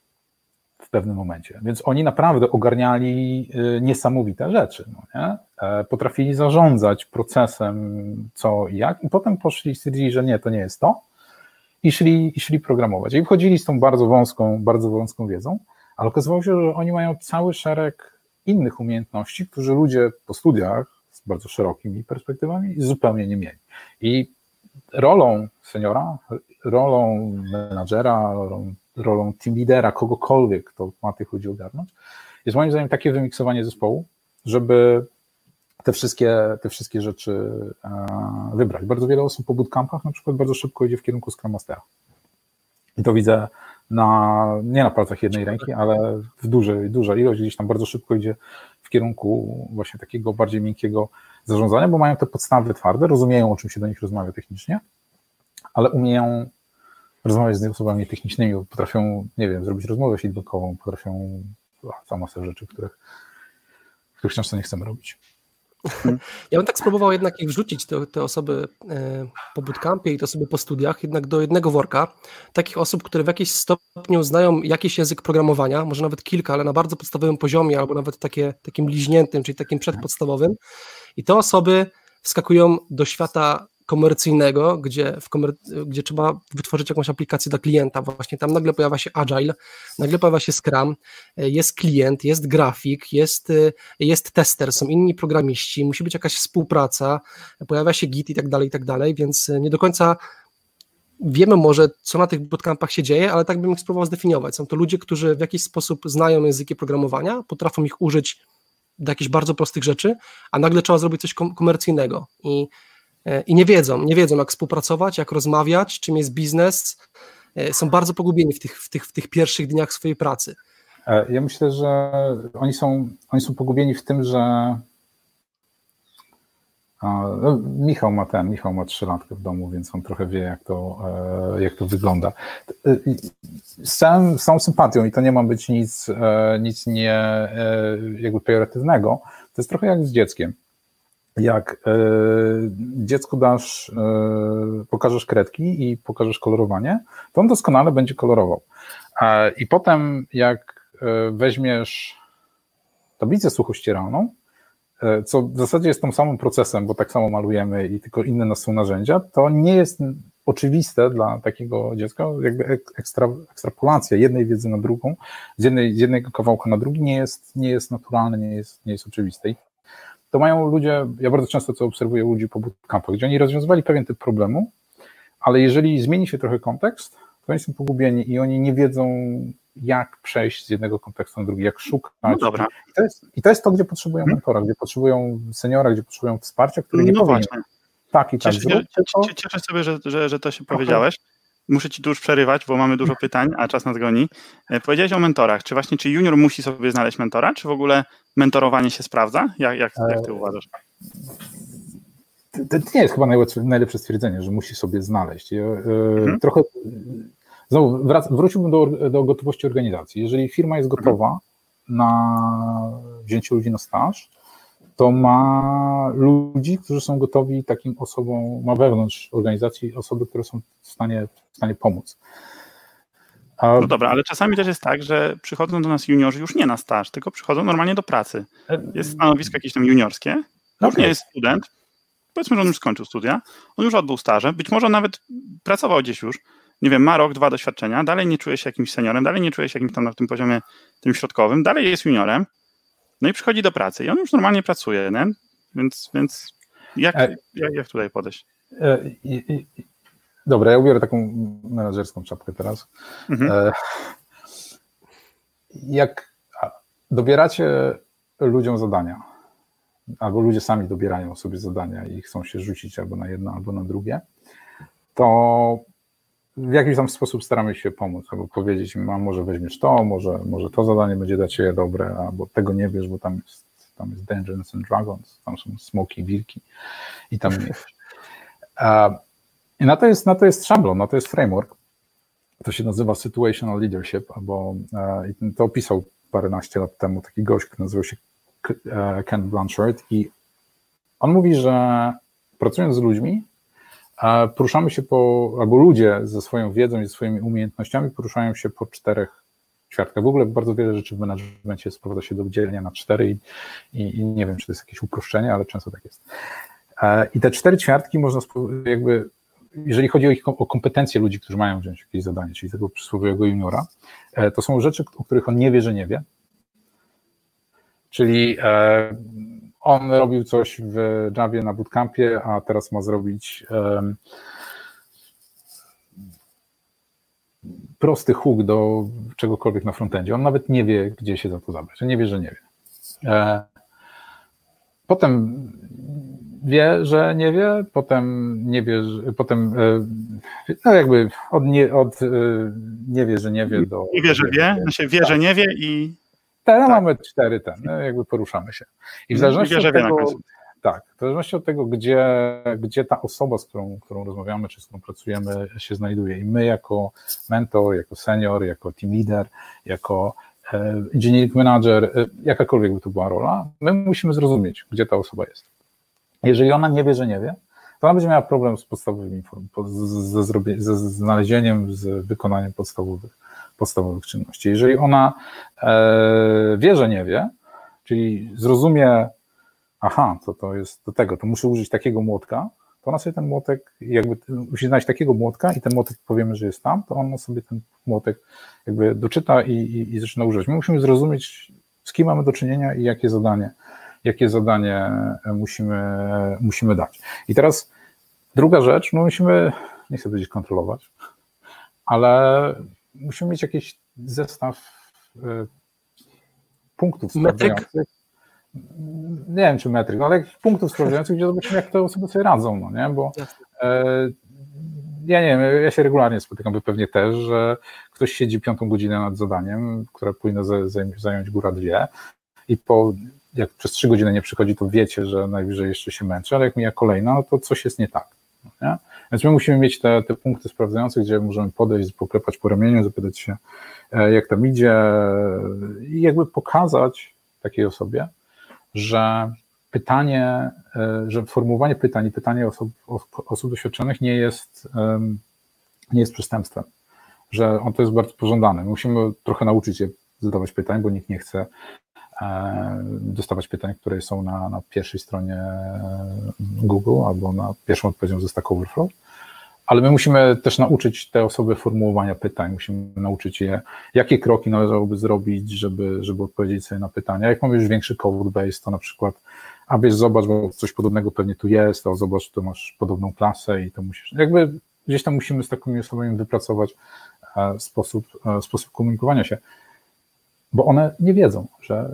w pewnym momencie, więc oni naprawdę ogarniali niesamowite rzeczy, no nie? Potrafili zarządzać procesem co i jak i potem poszli i stwierdzili, że nie, to nie jest to. I szli, i szli programować. I wchodzili z tą bardzo wąską, bardzo wąską wiedzą, ale okazywało się, że oni mają cały szereg innych umiejętności, które ludzie po studiach z bardzo szerokimi perspektywami zupełnie nie mieli. I rolą seniora, rolą menadżera, rolą, rolą team lidera, kogokolwiek, kto ma tych ludzi ogarnąć, jest moim zdaniem takie wymiksowanie zespołu, żeby te wszystkie, te wszystkie rzeczy wybrać. Bardzo wiele osób po bootcampach na przykład bardzo szybko idzie w kierunku Scrum Mastera. I to widzę na, nie na palcach jednej ręki, ale w dużej, duża ilość gdzieś tam bardzo szybko idzie w kierunku właśnie takiego bardziej miękkiego zarządzania, bo mają te podstawy twarde, rozumieją, o czym się do nich rozmawia technicznie, ale umieją rozmawiać z osobami technicznymi, potrafią, nie wiem, zrobić rozmowę feedbackową, potrafią całą masę rzeczy, których, których często nie chcemy robić. Ja bym tak spróbował jednak ich wrzucić, te, te osoby po bootcampie i te osoby po studiach, jednak do jednego worka, takich osób, które w jakimś stopniu znają jakiś język programowania, może nawet kilka, ale na bardzo podstawowym poziomie, albo nawet takie, takim liźniętym, czyli takim przedpodstawowym, i te osoby wskakują do świata komercyjnego, gdzie, w komer- gdzie trzeba wytworzyć jakąś aplikację dla klienta. Właśnie tam nagle pojawia się Agile, nagle pojawia się Scrum, jest klient, jest grafik, jest, jest tester, są inni programiści, musi być jakaś współpraca, pojawia się Git i tak dalej, i tak dalej, więc nie do końca wiemy może, co na tych bootcampach się dzieje, ale tak bym ich spróbował zdefiniować. Są to ludzie, którzy w jakiś sposób znają języki programowania, potrafią ich użyć do jakichś bardzo prostych rzeczy, a nagle trzeba zrobić coś komercyjnego i i nie wiedzą, nie wiedzą jak współpracować, jak rozmawiać, czym jest biznes, są bardzo pogubieni w tych, w tych, w tych pierwszych dniach swojej pracy. Ja myślę, że oni są, oni są pogubieni w tym, że No, Michał ma ten, Michał ma trzylatkę w domu, więc on trochę wie, jak to, jak to wygląda. Z całą, z całą sympatią, i to nie ma być nic, nic nie jakby pejoratywnego, to jest trochę jak z dzieckiem. Jak dziecku dasz, pokażesz kredki i pokażesz kolorowanie, to on doskonale będzie kolorował. I potem jak weźmiesz tablicę suchościeralną, co w zasadzie jest tym samym procesem, bo tak samo malujemy i tylko inne nas są narzędzia, to nie jest oczywiste dla takiego dziecka, jakby ekstra, ekstrapolacja jednej wiedzy na drugą, z, jednej, z jednego kawałka na drugi nie jest, nie jest naturalne, nie jest, nie jest oczywiste. I to mają ludzie, ja bardzo często to obserwuję u ludzi po bootcampach, gdzie oni rozwiązywali pewien typ problemu, ale jeżeli zmieni się trochę kontekst, to oni są pogubieni i oni nie wiedzą, jak przejść z jednego kontekstu na drugi, jak szukać. No dobra. I to jest, i to, jest to, gdzie potrzebują hmm. mentora, gdzie potrzebują seniora, gdzie potrzebują wsparcia, który nie no powinien. Właśnie. Tak i tak. Cieszę, cieszę, cieszę sobie, że, że, że to się powiedziałeś. Muszę ci tu już przerywać, bo mamy dużo pytań, a czas nas goni. Powiedziałeś o mentorach. Czy właśnie, czy junior musi sobie znaleźć mentora, czy w ogóle mentorowanie się sprawdza? Jak, jak, jak ty uważasz? To nie jest chyba najlepsze, najlepsze stwierdzenie, że musi sobie znaleźć. Mhm. Trochę znowu wrac, wróciłbym do, do gotowości organizacji. Jeżeli firma jest gotowa mhm. na wzięcie ludzi na staż, to ma ludzi, którzy są gotowi takim osobom, ma wewnątrz organizacji osoby, które są w stanie, w stanie pomóc. A... No dobra, ale czasami też jest tak, że przychodzą do nas juniorzy już nie na staż, tylko przychodzą normalnie do pracy. Jest stanowisko jakieś tam juniorskie, już okay. nie jest student, powiedzmy, że on już skończył studia, on już odbył staże, być może nawet pracował gdzieś już, nie wiem, ma rok, dwa doświadczenia, dalej nie czuje się jakimś seniorem, dalej nie czuje się jakimś tam na tym poziomie tym środkowym, dalej jest juniorem, no i przychodzi do pracy i on już normalnie pracuje, nie? Więc, więc jak, jak, jak tutaj podejść? Dobra, ja ubiorę taką menedżerską czapkę teraz. Mhm. Jak dobieracie ludziom zadania, albo ludzie sami dobierają sobie zadania i chcą się rzucić albo na jedno, albo na drugie, to w jakiś tam sposób staramy się pomóc, albo powiedzieć im, a może weźmiesz to, może, może to zadanie będzie dla ciebie dobre, albo tego nie wiesz, bo tam jest, tam jest Dungeons and Dragons, tam są smoki, wilki i tam nie wiesz. I na to jest, na to jest szablon, na to jest framework, to się nazywa Situational Leadership, albo i to opisał paręnaście lat temu taki gość, który nazywał się Ken Blanchard i on mówi, że pracując z ludźmi, poruszamy się po, albo ludzie ze swoją wiedzą i ze swoimi umiejętnościami poruszają się po czterech ćwiartkach. W ogóle bardzo wiele rzeczy w managemencie sprowadza się do dzielenia na cztery i, i, i nie wiem, czy to jest jakieś uproszczenie, ale często tak jest. I te cztery ćwiartki można jakby, jeżeli chodzi o, ich, o kompetencje ludzi, którzy mają wziąć jakieś zadanie, czyli tego przysłowiowego juniora, to są rzeczy, o których on nie wie, że nie wie. Czyli on robił coś w Javie na bootcampie, a teraz ma zrobić um, prosty hook do czegokolwiek na frontendzie. On nawet nie wie, gdzie się za to zabrać. On nie wie, że nie wie. E, potem wie, że nie wie, potem nie wie, że, potem e, no jakby od, nie, od e, nie wie, że nie wie do... Nie wie, że wie, znaczy wie, że nie wie i... Teraz tak. Mamy cztery ten, jakby poruszamy się. I w zależności od tego, tak, w zależności od tego, gdzie, gdzie ta osoba, z którą, którą rozmawiamy, czy z którą pracujemy, się znajduje. I my jako mentor, jako senior, jako team leader, jako e, engineering manager, e, jakakolwiek by to była rola, my musimy zrozumieć, gdzie ta osoba jest. Jeżeli ona nie wie, że nie wie, to ona będzie miała problem z podstawowymi informacjami, ze, ze, ze znalezieniem, z wykonaniem podstawowych podstawowych czynności. Jeżeli ona e, wie, że nie wie, czyli zrozumie, aha, to, to jest do tego, to muszę użyć takiego młotka, to ona sobie ten młotek, jakby musi znaleźć takiego młotka i ten młotek powiemy, że jest tam, to ona sobie ten młotek jakby doczyta i, i, i zaczyna używać. My musimy zrozumieć, z kim mamy do czynienia i jakie zadanie, jakie zadanie musimy, musimy dać. I teraz druga rzecz, no musimy, nie chcę powiedzieć kontrolować, ale musimy mieć jakiś zestaw y, punktów sprawdzających. Nie wiem, czy metryk, no ale jakichś punktów sprawdzających, gdzie zobaczymy, jak te osoby sobie radzą, no nie, bo y, ja nie wiem, ja się regularnie spotykam, wy pewnie też, że ktoś siedzi piątą godzinę nad zadaniem, które powinno zająć góra dwie i po, jak przez trzy godziny nie przychodzi, to wiecie, że najwyżej jeszcze się męczy, ale jak mija kolejna, no to coś jest nie tak. Nie? Więc my musimy mieć te, te punkty sprawdzające, gdzie możemy podejść, poklepać po ramieniu, zapytać się, jak tam idzie i jakby pokazać takiej osobie, że pytanie, że formułowanie pytań i pytanie osób, osób doświadczonych nie jest, nie jest przestępstwem, że on to jest bardzo pożądane. My musimy trochę nauczyć się zadawać pytań, bo nikt nie chce dostawać pytań, które są na, na pierwszej stronie Google albo na pierwszą odpowiedzią ze Stack Overflow, ale my musimy też nauczyć te osoby formułowania pytań, musimy nauczyć je, jakie kroki należałoby zrobić, żeby, żeby odpowiedzieć sobie na pytania. Jak mamy już większy code base, to na przykład, a wiesz, zobacz, bo coś podobnego pewnie tu jest, a zobacz, tu masz podobną klasę i to musisz, jakby gdzieś tam musimy z takimi osobami wypracować sposób, sposób komunikowania się. Bo one nie wiedzą, że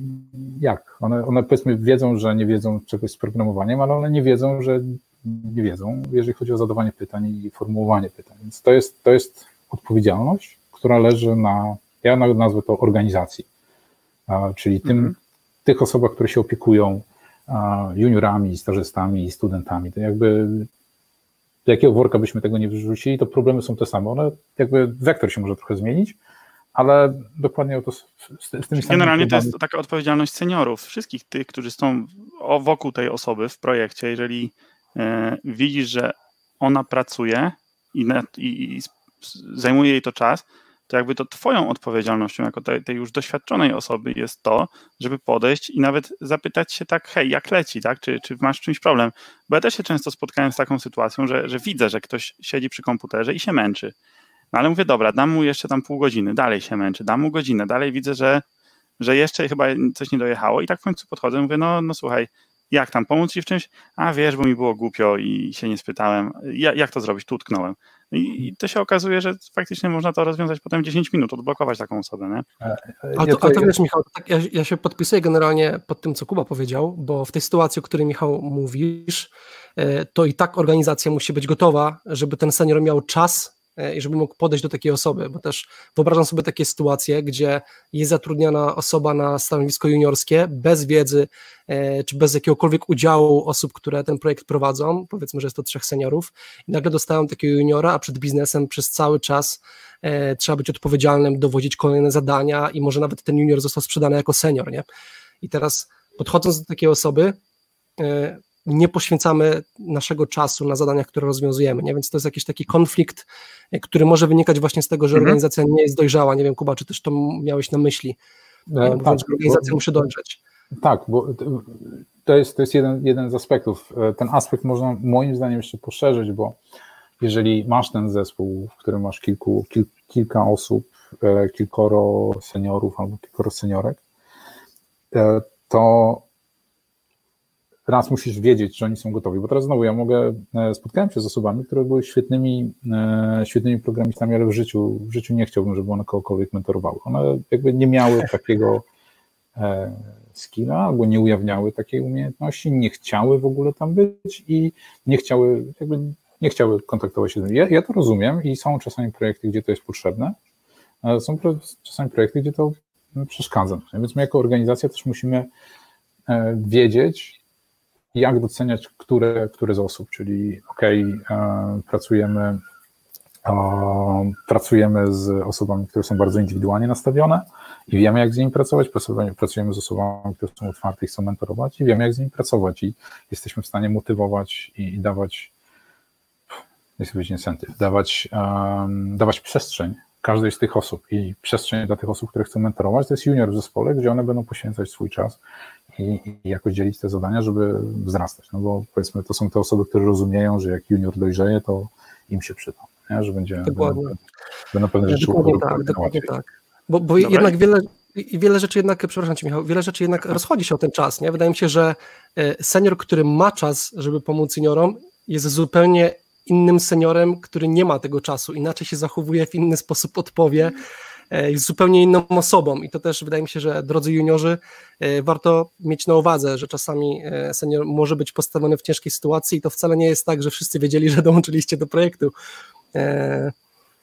jak. One, one powiedzmy wiedzą, że nie wiedzą czegoś z programowaniem, ale one nie wiedzą, że nie wiedzą, jeżeli chodzi o zadawanie pytań i formułowanie pytań. Więc to jest, to jest odpowiedzialność, która leży na, ja nazwę to organizacji, czyli tym, mm. tych osobach, które się opiekują juniorami, stażystami, studentami. To jakby do jakiego worka byśmy tego nie wyrzucili, to problemy są te same. One jakby wektor się może trochę zmienić, ale dokładnie o to z, z tymi samymi Generalnie to jest taka odpowiedzialność seniorów, wszystkich tych, którzy są wokół tej osoby w projekcie. Jeżeli e, widzisz, że ona pracuje i, na, i, i zajmuje jej to czas, to jakby to twoją odpowiedzialnością jako tej, tej już doświadczonej osoby jest to, żeby podejść i nawet zapytać się tak, hej, jak leci, tak? Czy, czy masz czymś problem? Bo ja też się często spotkałem z taką sytuacją, że, że widzę, że ktoś siedzi przy komputerze i się męczy. No ale mówię, dobra, dam mu jeszcze tam pół godziny, dalej się męczy, dam mu godzinę, dalej widzę, że, że jeszcze chyba coś nie dojechało i tak w końcu podchodzę, mówię, no, no słuchaj, jak tam, pomóc ci w czymś? A wiesz, bo mi było głupio i się nie spytałem, ja, jak to zrobić? Tu utknąłem. I, I to się okazuje, że faktycznie można to rozwiązać potem w dziesięć minut, odblokować taką osobę, nie? A to, a to wiesz, Michał, tak ja, ja się podpisuję generalnie pod tym, co Kuba powiedział, bo w tej sytuacji, o której, Michał, mówisz, to i tak organizacja musi być gotowa, żeby ten senior miał czas i żeby mógł podejść do takiej osoby, bo też wyobrażam sobie takie sytuacje, gdzie jest zatrudniana osoba na stanowisko juniorskie bez wiedzy, czy bez jakiegokolwiek udziału osób, które ten projekt prowadzą, powiedzmy, że jest to trzech seniorów i nagle dostają takiego juniora, a przed biznesem przez cały czas e, trzeba być odpowiedzialnym, dowodzić kolejne zadania i może nawet ten junior został sprzedany jako senior, nie? I teraz podchodząc do takiej osoby, e, nie poświęcamy naszego czasu na zadania, które rozwiązujemy, nie? Więc to jest jakiś taki konflikt, który może wynikać właśnie z tego, że mhm. organizacja nie jest dojrzała. Nie wiem, Kuba, czy też to miałeś na myśli, e, mówiąc, tak, że organizacja bo, musi dojrzeć. Tak, bo to jest, to jest jeden, jeden z aspektów. Ten aspekt można moim zdaniem jeszcze poszerzyć, bo jeżeli masz ten zespół, w którym masz kilku, kil, kilka osób, kilkoro seniorów albo kilkoro seniorek, to raz musisz wiedzieć, że oni są gotowi, bo teraz znowu ja mogę, spotkałem się z osobami, które były świetnymi, świetnymi programistami, ale w życiu, w życiu nie chciałbym, żeby one kogokolwiek mentorowały. One jakby nie miały takiego skilla albo nie ujawniały takiej umiejętności, nie chciały w ogóle tam być i nie chciały, jakby nie chciały kontaktować się z nimi. Ja, ja to rozumiem i są czasami projekty, gdzie to jest potrzebne, ale są czasami projekty, gdzie to przeszkadza. Więc my jako organizacja też musimy wiedzieć, jak doceniać które, które z osób, czyli okej, okay, pracujemy, o, pracujemy z osobami, które są bardzo indywidualnie nastawione i wiemy, jak z nimi pracować, pracujemy z osobami, które są otwarte i chcą mentorować i wiemy, jak z nimi pracować i jesteśmy w stanie motywować i, i dawać, nie chcę powiedzieć incentyw, dawać, um, dawać przestrzeń każdej z tych osób i przestrzeń dla tych osób, które chcą mentorować, to jest junior w zespole, gdzie one będą poświęcać swój czas i, i jakoś dzielić te zadania, żeby wzrastać, no bo powiedzmy, to są te osoby, które rozumieją, że jak junior dojrzeje, to im się przyda, nie? Że będzie, będą, będą pewne rzeczy dokładnie tak, dokładnie tak. Bo, bo jednak wiele, wiele rzeczy jednak, przepraszam Cię, Michał, wiele rzeczy jednak rozchodzi się o ten czas, nie? Wydaje mi się, że senior, który ma czas, żeby pomóc juniorom, jest zupełnie innym seniorem, który nie ma tego czasu, inaczej się zachowuje, w inny sposób odpowie, jest zupełnie inną osobą i to też wydaje mi się, że drodzy juniorzy, warto mieć na uwadze, że czasami senior może być postawiony w ciężkiej sytuacji i to wcale nie jest tak, że wszyscy wiedzieli, że dołączyliście do projektu.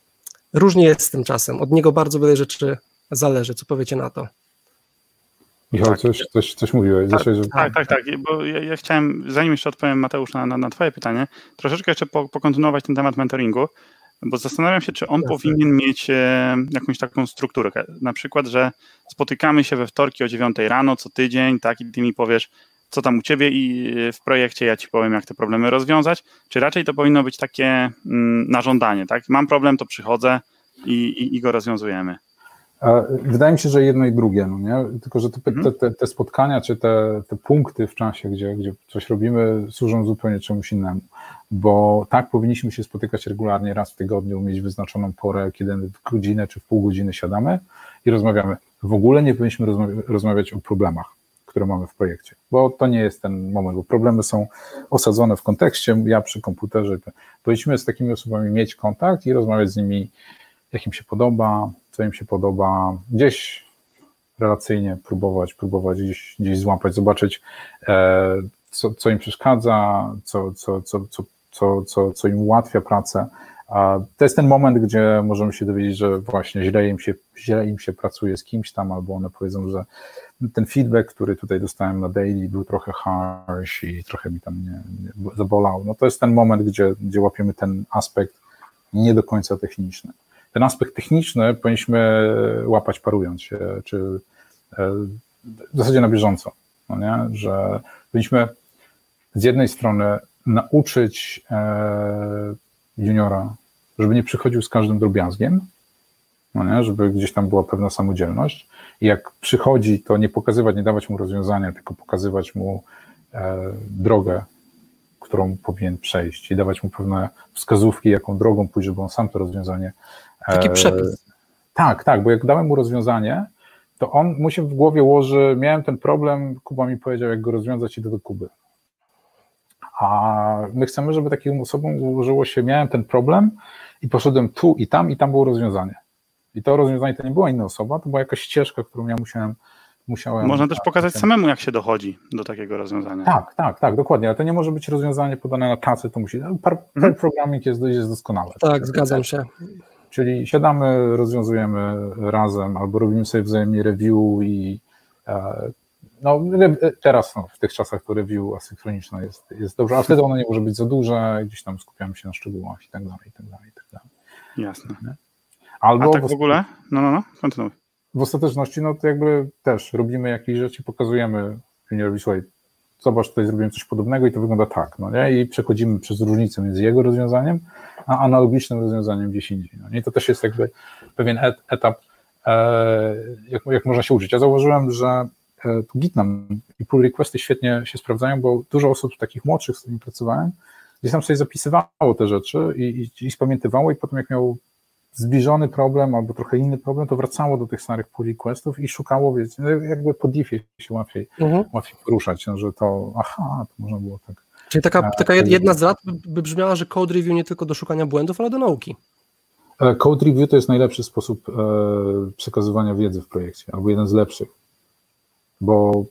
Różnie jest z tym czasem, od niego bardzo wiele rzeczy zależy. Co powiecie na to? Michał, tak. coś, coś, coś mówiłeś. Tak, Zacząłeś, że... tak, tak, tak, bo ja, ja chciałem, zanim jeszcze odpowiem Mateusz na, na, na twoje pytanie, troszeczkę jeszcze po, pokontynuować ten temat mentoringu, bo zastanawiam się, czy on Jasne. powinien mieć e, jakąś taką strukturę, na przykład, że spotykamy się we wtorki o dziewiątej rano co tydzień, tak, i ty mi powiesz, co tam u ciebie i w projekcie, ja ci powiem, jak te problemy rozwiązać, czy raczej to powinno być takie mm, na żądanie, tak, mam problem, to przychodzę i, i, i go rozwiązujemy. Wydaje mi się, że jedno i drugie, no nie? Tylko że te, te, te, te spotkania, czy te, te punkty w czasie, gdzie, gdzie coś robimy, służą zupełnie czemuś innemu, bo tak powinniśmy się spotykać regularnie, raz w tygodniu, mieć wyznaczoną porę, kiedy w godzinę czy w pół godziny siadamy i rozmawiamy. W ogóle nie powinniśmy rozmawia- rozmawiać o problemach, które mamy w projekcie, bo to nie jest ten moment, bo problemy są osadzone w kontekście, ja przy komputerze, powinniśmy z takimi osobami mieć kontakt i rozmawiać z nimi, jak im się podoba, co im się podoba, gdzieś relacyjnie próbować, próbować gdzieś, gdzieś złapać, zobaczyć, e, co, co im przeszkadza, co, co, co, co, co, co, co im ułatwia pracę. A to jest ten moment, gdzie możemy się dowiedzieć, że właśnie źle im się, źle im się pracuje z kimś tam, albo one powiedzą, że ten feedback, który tutaj dostałem na daily, był trochę harsh i trochę mi tam nie, nie zabolał. No to jest ten moment, gdzie, gdzie łapiemy ten aspekt nie do końca techniczny. Ten aspekt techniczny powinniśmy łapać parując się, czy w zasadzie na bieżąco, no nie? Że powinniśmy z jednej strony nauczyć juniora, żeby nie przychodził z każdym drobiazgiem, no nie? Żeby gdzieś tam była pewna samodzielność i jak przychodzi, to nie pokazywać, nie dawać mu rozwiązania, tylko pokazywać mu drogę, którą powinien przejść i dawać mu pewne wskazówki, jaką drogą pójść, żeby on sam to rozwiązanie... Taki przepis. E, tak, tak, bo jak dałem mu rozwiązanie, to on mu się w głowie łoży, miałem ten problem, Kuba mi powiedział, jak go rozwiązać, idę do Kuby. A my chcemy, żeby takim osobom ułożyło się, miałem ten problem i poszedłem tu i tam i tam było rozwiązanie. I to rozwiązanie to nie była inna osoba, to była jakaś ścieżka, którą ja musiałem Musiałem, Można też tak, pokazać tak. samemu, jak się dochodzi do takiego rozwiązania. Tak, tak, tak, dokładnie, ale to nie może być rozwiązanie podane na tacy, to musi, par, par programming jest, jest doskonały. Tak, zgadzam się. Czyli siadamy, rozwiązujemy razem, albo robimy sobie wzajemnie review i e, no teraz no, w tych czasach to review asynchroniczne jest, jest dobrze, a wtedy ono nie może być za duże, gdzieś tam skupiamy się na szczegółach i tak dalej, i tak dalej, i tak dalej. Jasne. Albo a tak w ogóle? No, no, no, kontynuuj. W ostateczności, no to jakby też robimy jakieś rzeczy, pokazujemy juniorowi, słuchaj, zobacz, tutaj zrobiłem coś podobnego i to wygląda tak, no nie? I przechodzimy przez różnicę między jego rozwiązaniem, a analogicznym rozwiązaniem gdzieś indziej. No nie? I to też jest jakby pewien et, etap, e, jak, jak można się uczyć. Ja zauważyłem, że e, tu Git nam i pull requesty świetnie się sprawdzają, bo dużo osób takich młodszych, z którymi pracowałem, gdzieś tam sobie zapisywało te rzeczy i, i, i spamiętywało i potem jak miał zbliżony problem albo trochę inny problem, to wracało do tych starych pull requestów i szukało, wiecie, jakby po diffie się łatwiej, mhm. łatwiej poruszać, no, że to aha, to można było tak. Czyli taka, taka jedna z rad by brzmiała, że code review nie tylko do szukania błędów, ale do nauki. Code review to jest najlepszy sposób e, przekazywania wiedzy w projekcie, albo jeden z lepszych, bo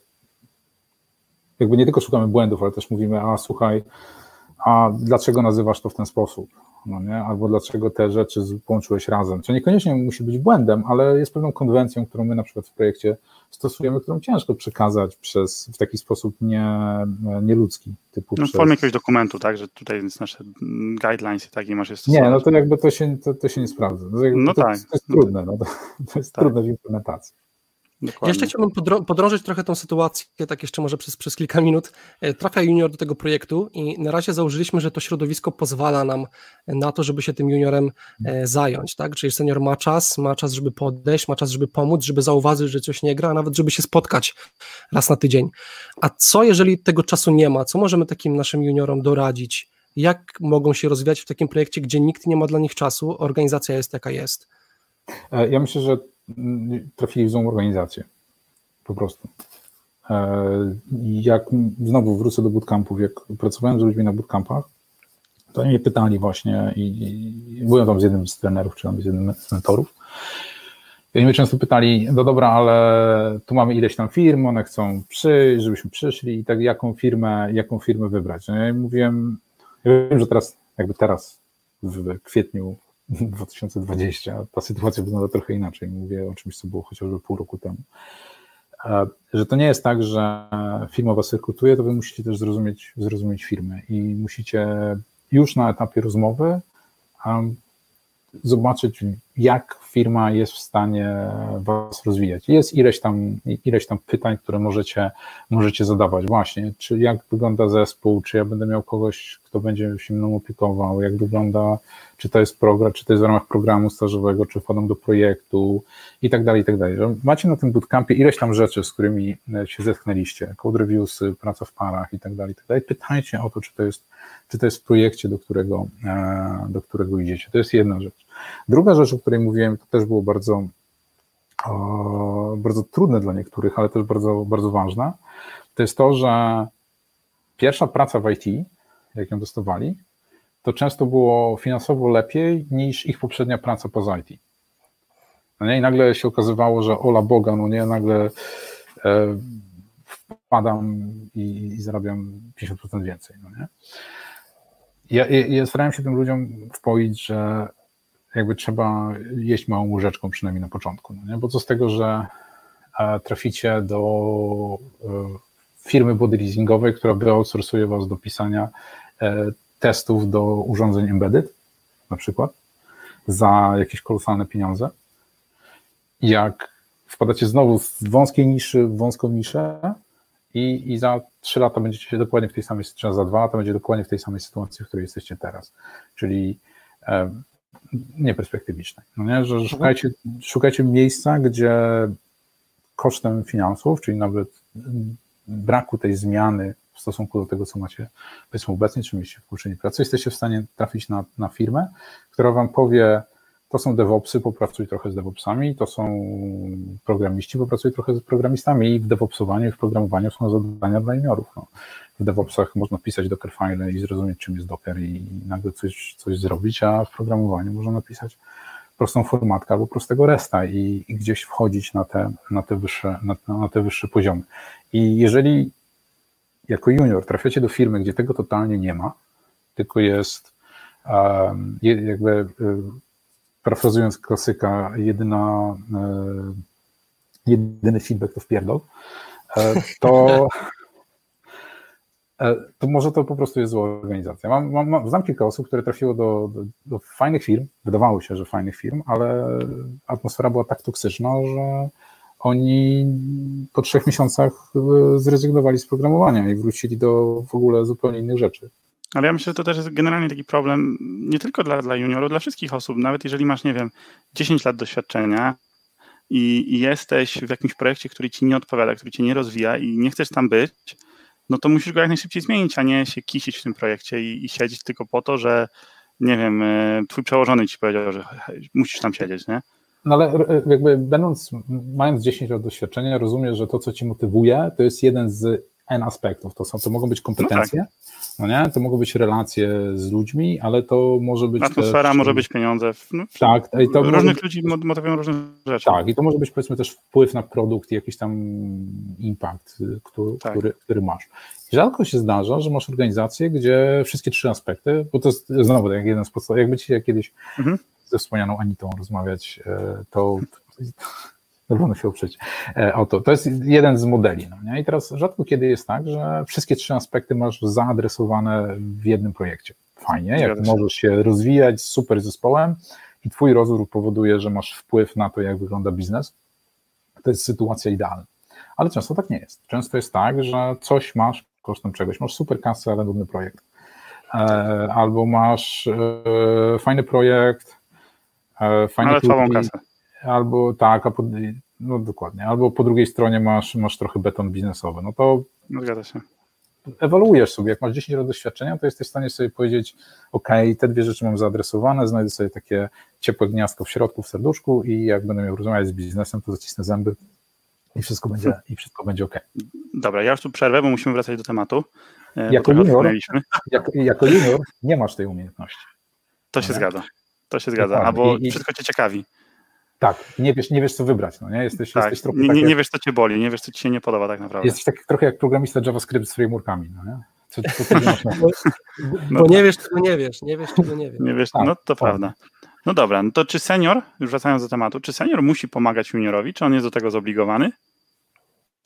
jakby nie tylko szukamy błędów, ale też mówimy, a słuchaj, a dlaczego nazywasz to w ten sposób? No nie? Albo dlaczego te rzeczy połączyłeś razem, co niekoniecznie musi być błędem, ale jest pewną konwencją, którą my na przykład w projekcie stosujemy, którą ciężko przekazać przez, w taki sposób nie, nieludzki. Typu no, w przez... formie jakiegoś dokumentu, tak, że tutaj jest nasze guidelines i tak i masz je stosować. Nie, no to jakby to się, to, to się nie sprawdza. To, no to, tak. to jest trudne, no to, to jest tak. trudne w implementacji. Dokładnie. Jeszcze chciałbym podrążyć trochę tą sytuację, tak jeszcze może przez, przez kilka minut. Trafia junior do tego projektu i na razie założyliśmy, że to środowisko pozwala nam na to, żeby się tym juniorem zająć, tak? Czyli senior ma czas, ma czas, żeby podejść, ma czas, żeby pomóc, żeby zauważyć, że coś nie gra, a nawet żeby się spotkać raz na tydzień. A co jeżeli tego czasu nie ma? Co możemy takim naszym juniorom doradzić? Jak mogą się rozwijać w takim projekcie, gdzie nikt nie ma dla nich czasu, organizacja jest jaka jest? Ja myślę, że trafili w złą organizację, po prostu. Jak znowu wrócę do bootcampów, jak pracowałem z ludźmi na bootcampach, to oni mnie pytali właśnie i, i byłem tam z jednym z trenerów, czy tam z jednym z mentorów i oni mnie często pytali, no dobra, ale tu mamy ileś tam firm, one chcą przyjść, żebyśmy przyszli i tak jaką firmę, jaką firmę wybrać. No ja mówiłem, ja wiem, że teraz, jakby teraz w kwietniu dwa tysiące dwudziestym ta sytuacja wygląda trochę inaczej. Mówię o czymś, co było chociażby pół roku temu. że to nie jest tak, że firma was rekrutuje, to wy musicie też zrozumieć, zrozumieć firmę i musicie już na etapie rozmowy um, zobaczyć, jak firma jest w stanie was rozwijać. Jest ileś tam, ileś tam pytań, które możecie, możecie zadawać. Właśnie, czy jak wygląda zespół, czy ja będę miał kogoś, kto będzie się mną opiekował, jak wygląda, czy to jest program, czy to jest w ramach programu stażowego, czy wchodzą do projektu i tak dalej, i tak dalej. Macie na tym bootcampie ileś tam rzeczy, z którymi się zetknęliście, code reviewsy, praca w parach i tak dalej, i tak dalej. Pytajcie o to, czy to jest, czy to jest w projekcie, do którego, do którego idziecie. To jest jedna rzecz. Druga rzecz, o której mówiłem, to też było bardzo, o, bardzo trudne dla niektórych, ale też bardzo, bardzo ważne, to jest to, że pierwsza praca w I T, jak ją dostawali, to często było finansowo lepiej niż ich poprzednia praca poza I T. No nie? I nagle się okazywało, że ola Boga, no nie, nagle e, wpadam i, i zarabiam pięćdziesiąt procent więcej. No nie? Ja, ja, ja starałem się tym ludziom wpoić, że jakby trzeba jeść małą łyżeczką przynajmniej na początku, no nie? Bo co z tego, że traficie do firmy body leasingowej, która wyoutsourcuje was do pisania testów do urządzeń embedded, na przykład, za jakieś kolosalne pieniądze. Jak wpadacie znowu z wąskiej niszy w wąską niszę i, i za trzy lata będziecie się dokładnie w tej samej sytuacji, za dwa lata będzie dokładnie w tej samej sytuacji, w której jesteście teraz. Czyli nieperspektywicznej. No nie? Że szukajcie, szukajcie miejsca, gdzie kosztem finansów, czyli nawet braku tej zmiany w stosunku do tego, co macie powiedzmy obecnie, czy mieliście w poprzedniej pracy, jesteście w stanie trafić na, na firmę, która wam powie, to są DevOpsy, popracuj trochę z DevOpsami, to są programiści, popracuj trochę z programistami i w DevOpsowaniu i w programowaniu są zadania dla juniorów. No. W DevOpsach można pisać Dockerfile i zrozumieć, czym jest Docker i nagle coś, coś zrobić, a w programowaniu można napisać prostą formatkę albo prostego resta i, i gdzieś wchodzić na te, na, te wyższe, na, na te wyższe poziomy. I jeżeli jako junior trafiacie do firmy, gdzie tego totalnie nie ma, tylko jest um, jakby parafrazując klasyka, jedyna, jedyny feedback to wpierdol, to, to może to po prostu jest zła organizacja. Mam, mam, mam, znam kilka osób, które trafiło do, do, do fajnych firm, wydawało się, że fajnych firm, ale atmosfera była tak toksyczna, że oni po trzech miesiącach zrezygnowali z programowania i wrócili do w ogóle zupełnie innych rzeczy. Ale ja myślę, że to też jest generalnie taki problem nie tylko dla, dla juniorów, dla wszystkich osób. Nawet jeżeli masz, nie wiem, dziesięć lat doświadczenia i, i jesteś w jakimś projekcie, który ci nie odpowiada, który cię nie rozwija i nie chcesz tam być, no to musisz go jak najszybciej zmienić, a nie się kisić w tym projekcie i, i siedzieć tylko po to, że, nie wiem, twój przełożony ci powiedział, że musisz tam siedzieć, nie? No ale jakby będąc, mając dziesięć lat doświadczenia, rozumiem, że to, co ci motywuje, to jest jeden z N aspektów. To, są, to mogą być kompetencje, no, tak. no nie? To mogą być relacje z ludźmi, ale to może być atmosfera, też, może być pieniądze. No, tak. I to różnych może, ludzi motywują różne rzeczy. Tak, i to może być powiedzmy też wpływ na produkt i jakiś tam impact, który, tak. który, który masz. I rzadko się zdarza, że masz organizację, gdzie wszystkie trzy aspekty, bo to jest znowu jak jeden z podstaw, jakby ci kiedyś mhm. ze wspomnianą Anitą rozmawiać, to na pewno się oprzeć o to. To jest jeden z modeli. No nie? I teraz rzadko kiedy jest tak, że wszystkie trzy aspekty masz zaadresowane w jednym projekcie. Fajnie, jak się. możesz się rozwijać z super zespołem i twój rozwój powoduje, że masz wpływ na to, jak wygląda biznes, to jest sytuacja idealna. Ale często tak nie jest. Często jest tak, że coś masz kosztem czegoś. Masz super kasę, ale nudny projekt. Albo masz fajny projekt, fajny ale słabą kasę. Albo tak, a po, no dokładnie, albo po drugiej stronie masz, masz trochę beton biznesowy, no to no zgadza się. Ewaluujesz sobie, jak masz dziesięć lat doświadczenia, to jesteś w stanie sobie powiedzieć, ok, te dwie rzeczy mam zaadresowane, znajdę sobie takie ciepłe gniazdko w środku, w serduszku i jak będę miał rozmawiać z biznesem, to zacisnę zęby i wszystko będzie, i wszystko będzie ok. Dobra, ja już tu przerwę, bo musimy wracać do tematu. Jako junior, jako, jako junior nie masz tej umiejętności. To się nie? zgadza, to się zgadza, albo I, wszystko cię ciekawi. Tak, nie wiesz, nie wiesz co wybrać, no nie? Jesteś, tak, jesteś trochę nie, tak nie jak, wiesz co cię boli, nie wiesz co ci się nie podoba tak naprawdę. Jesteś tak, trochę jak programista JavaScript z frameworkami, no nie? Co, co, co masz na bo no nie tak. wiesz, czego nie wiesz, nie wiesz, czego nie wiesz. Nie wiesz, tak, no to tak. prawda. No dobra, no to czy senior, już wracając do tematu, czy senior musi pomagać juniorowi, czy on jest do tego zobligowany?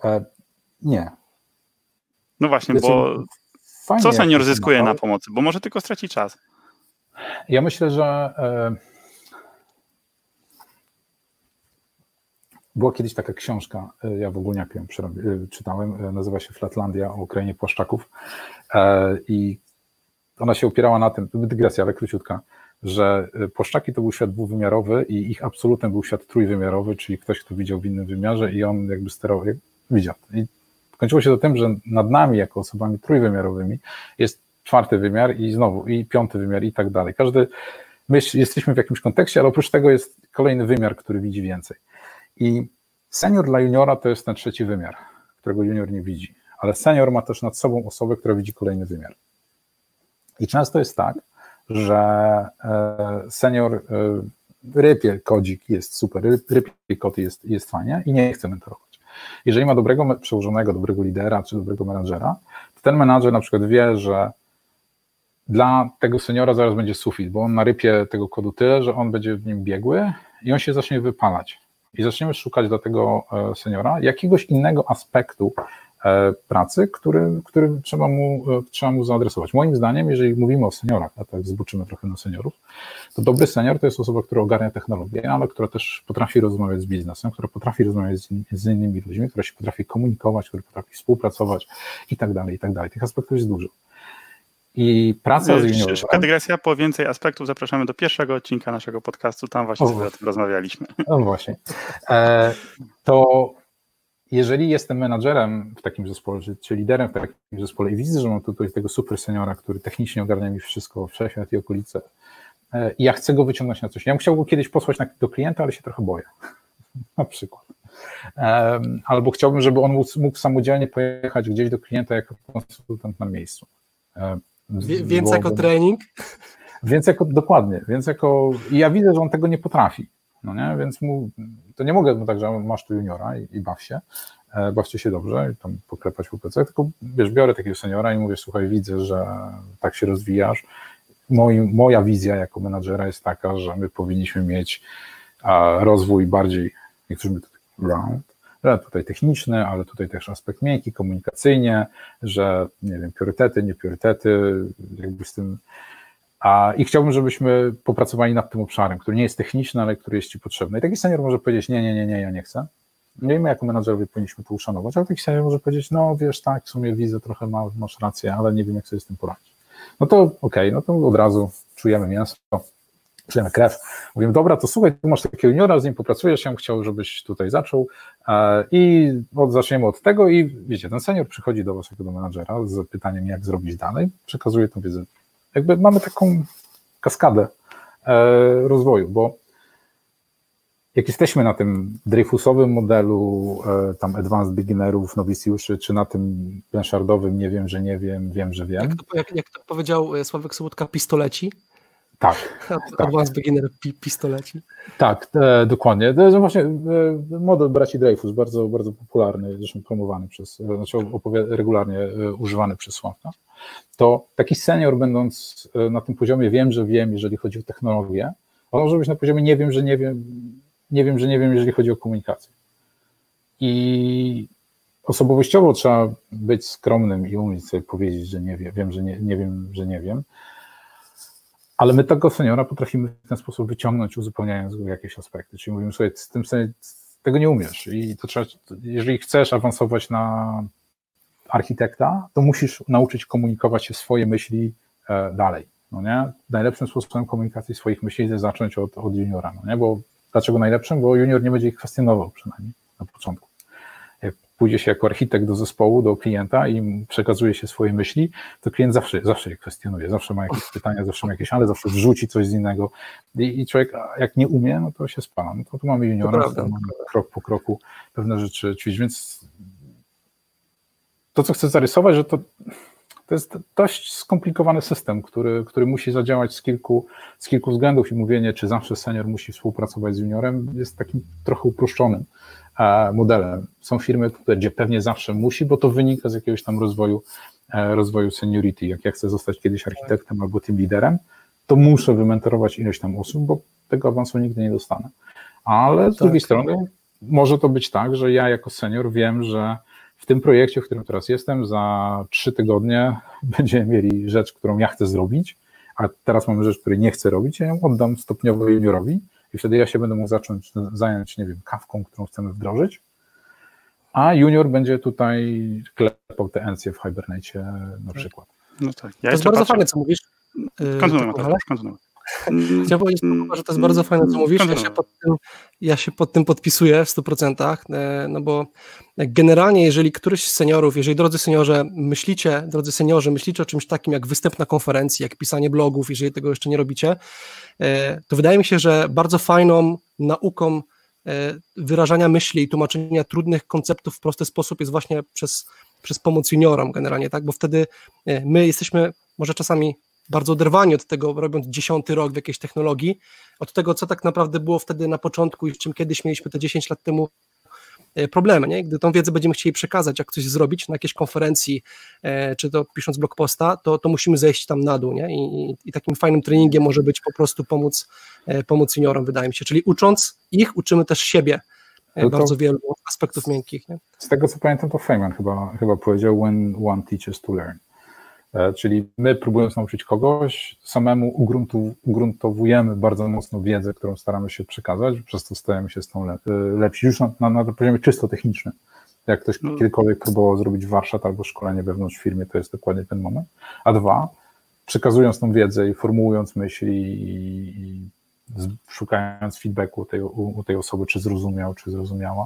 E, nie. No właśnie, bo fajnie, co senior zyskuje na pomocy? Bo może tylko straci czas. Ja myślę, że e, była kiedyś taka książka, ja w Ogólniaku ją czytałem, nazywa się Flatlandia o krainie płaszczaków e, i ona się opierała na tym, dygresja, ale króciutka, że płaszczaki to był świat dwuwymiarowy i ich absolutem był świat trójwymiarowy, czyli ktoś, kto widział w innym wymiarze i on jakby sterował, jak widział. I kończyło się to tym, że nad nami, jako osobami trójwymiarowymi, jest czwarty wymiar i znowu, i piąty wymiar i tak dalej. Każdy, my jesteśmy w jakimś kontekście, ale oprócz tego jest kolejny wymiar, który widzi więcej. I senior dla juniora to jest ten trzeci wymiar, którego junior nie widzi, ale senior ma też nad sobą osobę, która widzi kolejny wymiar. I często jest tak, że senior rypie kodzik, jest super, rypie kod, jest, jest fajnie i nie chce mentorować. Jeżeli ma dobrego przełożonego, dobrego lidera czy dobrego menadżera, to ten menadżer na przykład wie, że dla tego seniora zaraz będzie sufit, bo on narypie tego kodu tyle, że on będzie w nim biegły i on się zacznie wypalać. I zaczniemy szukać dla tego seniora jakiegoś innego aspektu pracy, który, który trzeba, mu, trzeba mu zaadresować. Moim zdaniem, jeżeli mówimy o seniorach, a tak zboczymy trochę na seniorów, to dobry senior to jest osoba, która ogarnia technologię, ale która też potrafi rozmawiać z biznesem, która potrafi rozmawiać z, z innymi ludźmi, która się potrafi komunikować, która potrafi współpracować i tak dalej, i tak dalej. Tych aspektów jest dużo. I praca z juniorem... Szybka dygresja, po więcej aspektów zapraszamy do pierwszego odcinka naszego podcastu, tam właśnie o, sobie o tym rozmawialiśmy. No właśnie. E, to jeżeli jestem menadżerem w takim zespole, czy, czy liderem w takim zespole i widzę, że mam tutaj tego super seniora, który technicznie ogarnia mi wszystko, wszechświat i okolice, e, i ja chcę go wyciągnąć na coś. Ja bym chciał go kiedyś posłać na, do klienta, ale się trochę boję. Na przykład. E, albo chciałbym, żeby on mógł, mógł samodzielnie pojechać gdzieś do klienta jako konsultant na miejscu. E, Więc bo, jako bo, trening? Więc jako, dokładnie, więc jako, i ja widzę, że on tego nie potrafi, no nie, więc mu, to nie mogę mu tak, że masz tu juniora i, i baw się, e, bawcie się dobrze i tam poklepać po plecach, tylko wiesz, biorę takiego seniora i mówię, słuchaj, widzę, że tak się rozwijasz, Moi, moja wizja jako menadżera jest taka, że my powinniśmy mieć a, rozwój bardziej, niektórzy by to round, że tutaj techniczny, ale tutaj też aspekt miękki, komunikacyjnie, że nie wiem, priorytety, nie priorytety, jakby z tym. A, I chciałbym, żebyśmy popracowali nad tym obszarem, który nie jest techniczny, ale który jest ci potrzebny. I taki senior może powiedzieć, nie, nie, nie, nie, ja nie chcę. Nie my jako menadżerowie powinniśmy to uszanować, ale taki senior może powiedzieć, no wiesz, tak, w sumie widzę, trochę ma, masz rację, ale nie wiem, jak sobie z tym poradzić. No to okej, okay, no to od razu czujemy mięso, czujemy krew. Mówimy, dobra, to słuchaj, tu masz takiego juniora, z nim popracujesz, ja bym chciał, żebyś tutaj zaczął i od, zaczniemy od tego i wiecie, ten senior przychodzi do was jako do menadżera z pytaniem, jak zrobić dalej, przekazuje tą wiedzę. Jakby mamy taką kaskadę e, rozwoju, bo jak jesteśmy na tym Dreyfusowym modelu, e, tam Advanced Beginnerów, nowicjuszy, czy na tym planszardowym, nie wiem, że nie wiem, wiem, że wiem. Jak to, jak, jak to powiedział Sławek Sobotka, pistoleci? Tak. Advanced tak. Beginner pi, pistoleci. Tak, e, dokładnie. To jest właśnie e, model braci Dreyfus, bardzo, bardzo popularny, zresztą promowany przez, znaczy opowi- regularnie e, używany przez Sławka. To taki senior, będąc na tym poziomie wiem, że wiem, jeżeli chodzi o technologię, on może być na poziomie nie wiem, że nie wiem, nie wiem, że nie wiem, jeżeli chodzi o komunikację. I osobowościowo trzeba być skromnym i umieć sobie powiedzieć, że nie wiem, wiem, że nie, nie wiem, że nie wiem, ale my tego seniora potrafimy w ten sposób wyciągnąć, uzupełniając go jakieś aspekty. Czyli mówimy sobie, z tym sobie, tego nie umiesz i to trzeba, jeżeli chcesz awansować na architekta, to musisz nauczyć komunikować się swoje myśli e, dalej, no nie? Najlepszym sposobem komunikacji swoich myśli jest zacząć od, od juniora, no nie? Bo dlaczego najlepszym? Bo junior nie będzie ich kwestionował przynajmniej na początku. Jak pójdzie się jako architekt do zespołu, do klienta i przekazuje się swoje myśli, to klient zawsze, zawsze je kwestionuje, zawsze ma jakieś pytania, zawsze ma jakieś, ale zawsze wrzuci coś z innego i, i człowiek jak nie umie, no to się spala. No to tu mamy juniora, to mamy krok po kroku pewne rzeczy ćwiczyć, więc to, co chcę zarysować, że to, to jest dość skomplikowany system, który, który musi zadziałać z kilku, z kilku względów i mówienie, czy zawsze senior musi współpracować z juniorem, jest takim trochę uproszczonym modelem. Są firmy, gdzie pewnie zawsze musi, bo to wynika z jakiegoś tam rozwoju, rozwoju seniority. Jak ja chcę zostać kiedyś architektem albo team liderem, to muszę wymentorować ilość tam osób, bo tego awansu nigdy nie dostanę. Ale z tak. drugiej strony może to być tak, że ja jako senior wiem, że w tym projekcie, w którym teraz jestem, za trzy tygodnie będziemy mieli rzecz, którą ja chcę zrobić, a teraz mamy rzecz, której nie chcę robić, ja ją oddam stopniowo juniorowi i wtedy ja się będę mógł zacząć zająć, nie wiem, kawką, którą chcemy wdrożyć, a junior będzie tutaj klepał te encje w Hibernate na przykład. No tak. Ja to jest bardzo patrzę... fajne, co mówisz. Kontynuuj, Mateusz, kontynuuj. Chciałem powiedzieć, że to jest bardzo fajne, co mówisz. Ja się pod tym, ja się pod tym podpisuję w stu procentach, no bo generalnie, jeżeli któryś z seniorów, jeżeli drodzy seniorze myślicie, drodzy seniorzy, myślicie o czymś takim jak występ na konferencji, jak pisanie blogów, jeżeli tego jeszcze nie robicie, to wydaje mi się, że bardzo fajną nauką wyrażania myśli i tłumaczenia trudnych konceptów w prosty sposób jest właśnie przez, przez pomoc juniorom generalnie, tak, bo wtedy my jesteśmy może czasami bardzo oderwani od tego, robiąc dziesiąty rok w jakiejś technologii, od tego, co tak naprawdę było wtedy na początku i z czym kiedyś mieliśmy te dziesięć lat temu problemy, nie? Gdy tą wiedzę będziemy chcieli przekazać, jak coś zrobić na jakiejś konferencji, czy to pisząc blog posta, to, to musimy zejść tam na dół, nie? I, i takim fajnym treningiem może być po prostu pomóc, pomóc juniorom, wydaje mi się, czyli ucząc ich, uczymy też siebie to bardzo to, wielu aspektów miękkich. Nie? Z tego, co pamiętam, to Feynman chyba, chyba powiedział, when one teaches to learn. Czyli my, próbując nauczyć kogoś, samemu ugruntu, ugruntowujemy bardzo mocno wiedzę, którą staramy się przekazać, przez to stajemy się z tą lep, lepsi, już na, na, na poziomie czysto technicznym. Jak ktoś no. kiedykolwiek próbował zrobić warsztat albo szkolenie wewnątrz firmy, to jest dokładnie ten moment. A dwa, przekazując tą wiedzę i formułując myśli i, i szukając feedbacku u tej, u, u tej osoby, czy zrozumiał, czy zrozumiała,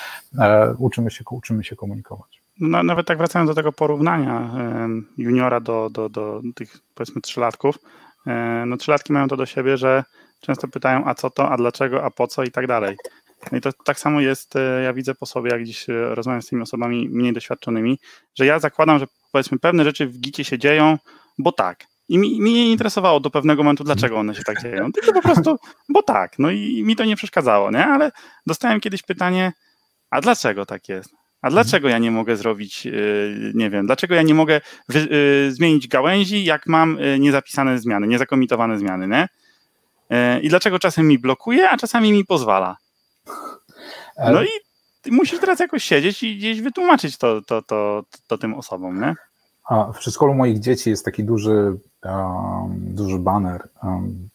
e, uczymy się, uczymy się komunikować. No, nawet tak wracając do tego porównania juniora do, do, do tych, powiedzmy, trzylatków, no trzylatki mają to do siebie, że często pytają, a co to, a dlaczego, a po co i tak dalej. No i to tak samo jest, ja widzę po sobie, jak dziś rozmawiam z tymi osobami mniej doświadczonymi, że ja zakładam, że powiedzmy pewne rzeczy w gicie się dzieją, bo tak. I mi, mi nie interesowało do pewnego momentu, dlaczego one się tak dzieją, tylko po prostu, bo tak. No i mi to nie przeszkadzało, nie? Ale dostałem kiedyś pytanie, a dlaczego tak jest? A dlaczego ja nie mogę zrobić, nie wiem, dlaczego ja nie mogę wy, y, zmienić gałęzi, jak mam niezapisane zmiany, niezakomitowane zmiany, nie? I dlaczego czasem mi blokuje, a czasami mi pozwala? No i musisz teraz jakoś siedzieć i gdzieś wytłumaczyć to, to, to, to tym osobom, nie? A w przedszkolu moich dzieci jest taki duży, um, duży baner, um,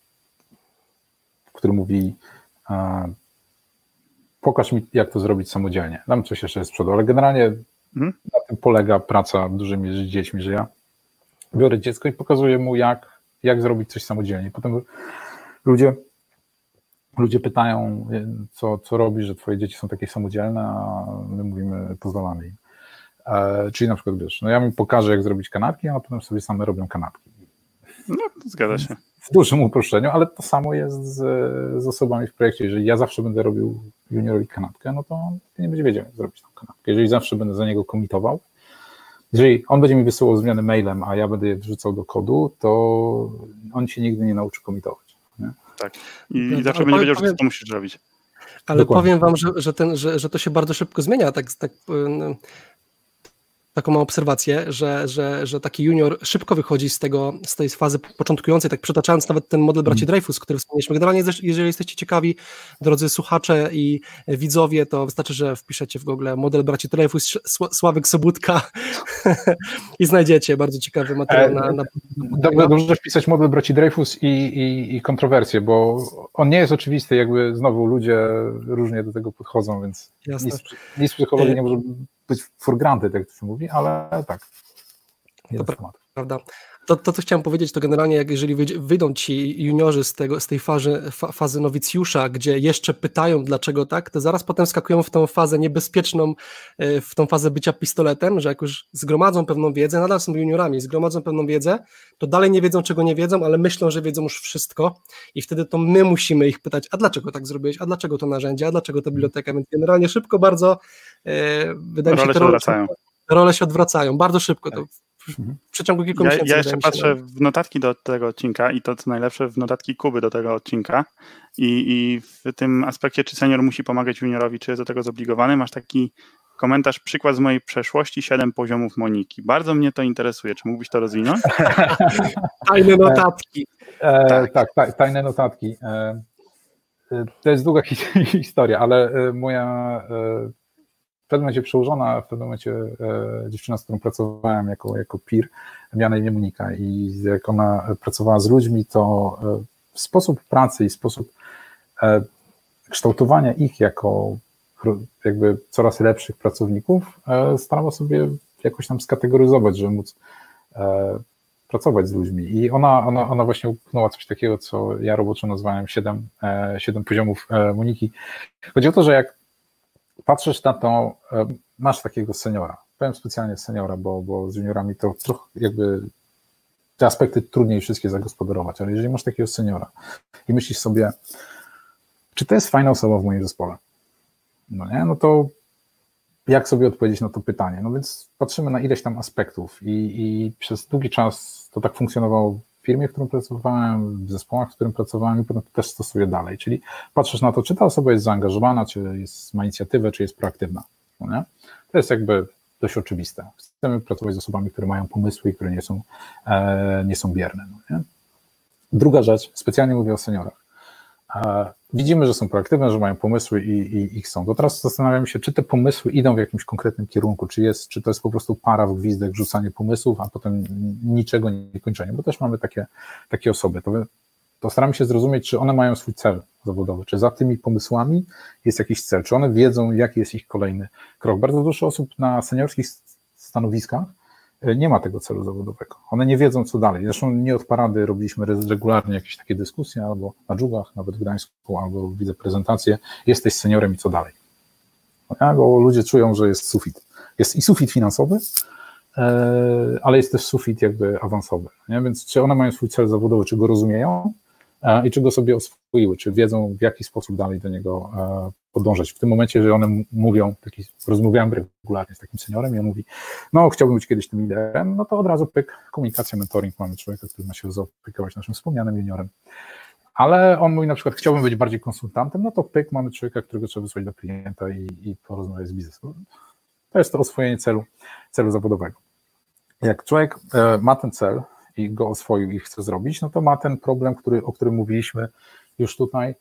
który mówi um, pokaż mi, jak to zrobić samodzielnie. Tam coś jeszcze jest z przodu, ale generalnie hmm. na tym polega praca dużymi z dziećmi, że ja biorę dziecko i pokazuję mu, jak, jak zrobić coś samodzielnie. Potem ludzie, ludzie pytają, co, co robisz, że twoje dzieci są takie samodzielne, a my mówimy, pozwalamy im. E, czyli na przykład, wiesz, no ja mi pokażę, jak zrobić kanapki, a potem sobie same robią kanapki. No, zgadza się. W dużym uproszczeniu, ale to samo jest z, z osobami w projekcie. Jeżeli ja zawsze będę robił juniorowi kanapkę, no to on nie będzie wiedział, jak zrobić tą kanapkę. Jeżeli zawsze będę za niego komitował, jeżeli on będzie mi wysyłał zmiany mailem, a ja będę je wrzucał do kodu, to on się nigdy nie nauczy komitować. Nie? Tak. I, no, i zawsze będzie wiedział, że to musisz zrobić. Ale Dokładnie. Powiem wam, że, że, ten, że, że to się bardzo szybko zmienia. Tak, tak, no. Taką mam obserwację, że, że, że taki junior szybko wychodzi z tego, z tej fazy początkującej, tak przytaczając nawet ten model braci Dreyfus, który wspomnieliśmy. Generalnie, jeżeli jesteście ciekawi, drodzy słuchacze i widzowie, to wystarczy, że wpiszecie w Google model braci Dreyfus, Sławek Sobudka i znajdziecie bardzo ciekawy materiał. Na, na... Dobrze, dobrze wpisać model braci Dreyfus i, i, i kontrowersje, bo on nie jest oczywisty, jakby znowu ludzie różnie do tego podchodzą, więc nic, nic w psychologii nie może być for granted, jak to się mówi, ale tak. To prawda. To, to, co chciałem powiedzieć, to generalnie, jak jeżeli wyjdą ci juniorzy z, tego, z tej fazy, fa, fazy nowicjusza, gdzie jeszcze pytają, dlaczego tak, to zaraz potem skakują w tą fazę niebezpieczną, w tą fazę bycia pistoletem, że jak już zgromadzą pewną wiedzę, nadal są juniorami, zgromadzą pewną wiedzę, to dalej nie wiedzą, czego nie wiedzą, ale myślą, że wiedzą już wszystko i wtedy to my musimy ich pytać, a dlaczego tak zrobiłeś, a dlaczego to narzędzie, a dlaczego ta biblioteka, więc generalnie szybko bardzo, e, wydaje mi się, role te się odwracają. Role się odwracają, bardzo szybko, to w przeciągu kilku ja, miesięcy. Ja jeszcze patrzę w notatki do tego odcinka i to co najlepsze w notatki Kuby do tego odcinka i, i w tym aspekcie, czy senior musi pomagać juniorowi, czy jest do tego zobligowany, masz taki komentarz, przykład z mojej przeszłości, siedem poziomów Moniki. Bardzo mnie to interesuje. Czy mógłbyś to rozwinąć? Tajne notatki. E, tak. tak, tak, tajne notatki. E, to jest długa historia, ale moja pewnym momencie przełożona, w pewnym momencie e, dziewczyna, z którą pracowałem jako, jako peer, miała na imię Monika i jak ona pracowała z ludźmi, to e, sposób pracy i sposób e, kształtowania ich jako jakby coraz lepszych pracowników e, starała sobie jakoś tam skategoryzować, żeby móc e, pracować z ludźmi. I ona, ona, ona właśnie upchnęła coś takiego, co ja roboczo nazwałem siedem, e, siedem poziomów e, Moniki. Chodzi o to, że jak patrzysz na to, e, masz takiego seniora, powiem specjalnie seniora, bo, bo z juniorami to trochę jakby te aspekty trudniej wszystkie zagospodarować, ale jeżeli masz takiego seniora i myślisz sobie, czy to jest fajna osoba w moim zespole, no nie, no to jak sobie odpowiedzieć na to pytanie? No więc patrzymy na ileś tam aspektów i, i przez długi czas to tak funkcjonowało w firmie, w którym pracowałem, w zespołach, w którym pracowałem i potem to też stosuję dalej, czyli patrzysz na to, czy ta osoba jest zaangażowana, czy jest, ma inicjatywę, czy jest proaktywna, no nie? To jest jakby dość oczywiste. Chcemy pracować z osobami, które mają pomysły i które nie są, e, nie są bierne, no nie? Druga rzecz, specjalnie mówię o seniorach. Widzimy, że są proaktywne, że mają pomysły i, i, i chcą. To teraz zastanawiam się, czy te pomysły idą w jakimś konkretnym kierunku, czy, jest, czy to jest po prostu para w gwizdek, rzucanie pomysłów, a potem niczego nie kończenie, bo też mamy takie, takie osoby. To, to staramy się zrozumieć, czy one mają swój cel zawodowy, czy za tymi pomysłami jest jakiś cel, czy one wiedzą, jaki jest ich kolejny krok. Bardzo dużo osób na seniorskich stanowiskach nie ma tego celu zawodowego. One nie wiedzą, co dalej. Zresztą nie od parady robiliśmy regularnie jakieś takie dyskusje, albo na dżugach, nawet w Gdańsku, albo widzę prezentację, jesteś seniorem i co dalej? Bo ludzie czują, że jest sufit. Jest i sufit finansowy, ale jest też sufit jakby awansowy. Nie? Więc czy one mają swój cel zawodowy, czy go rozumieją i czy go sobie oswoiły, czy wiedzą, w jaki sposób dalej do niego podążać. W tym momencie, że one mówią, taki, rozmawiałem regularnie z takim seniorem i on mówi, no chciałbym być kiedyś tym liderem, no to od razu pyk, komunikacja, mentoring, mamy człowieka, który ma się zaopiekować naszym wspomnianym juniorem. Ale on mówi na przykład, chciałbym być bardziej konsultantem, no to pyk, mamy człowieka, którego trzeba wysłać do klienta i, i porozmawiać z biznesem. To jest to oswojenie celu, celu zawodowego. Jak człowiek ma ten cel i go oswoił i chce zrobić, no to ma ten problem, który, o którym mówiliśmy już tutaj,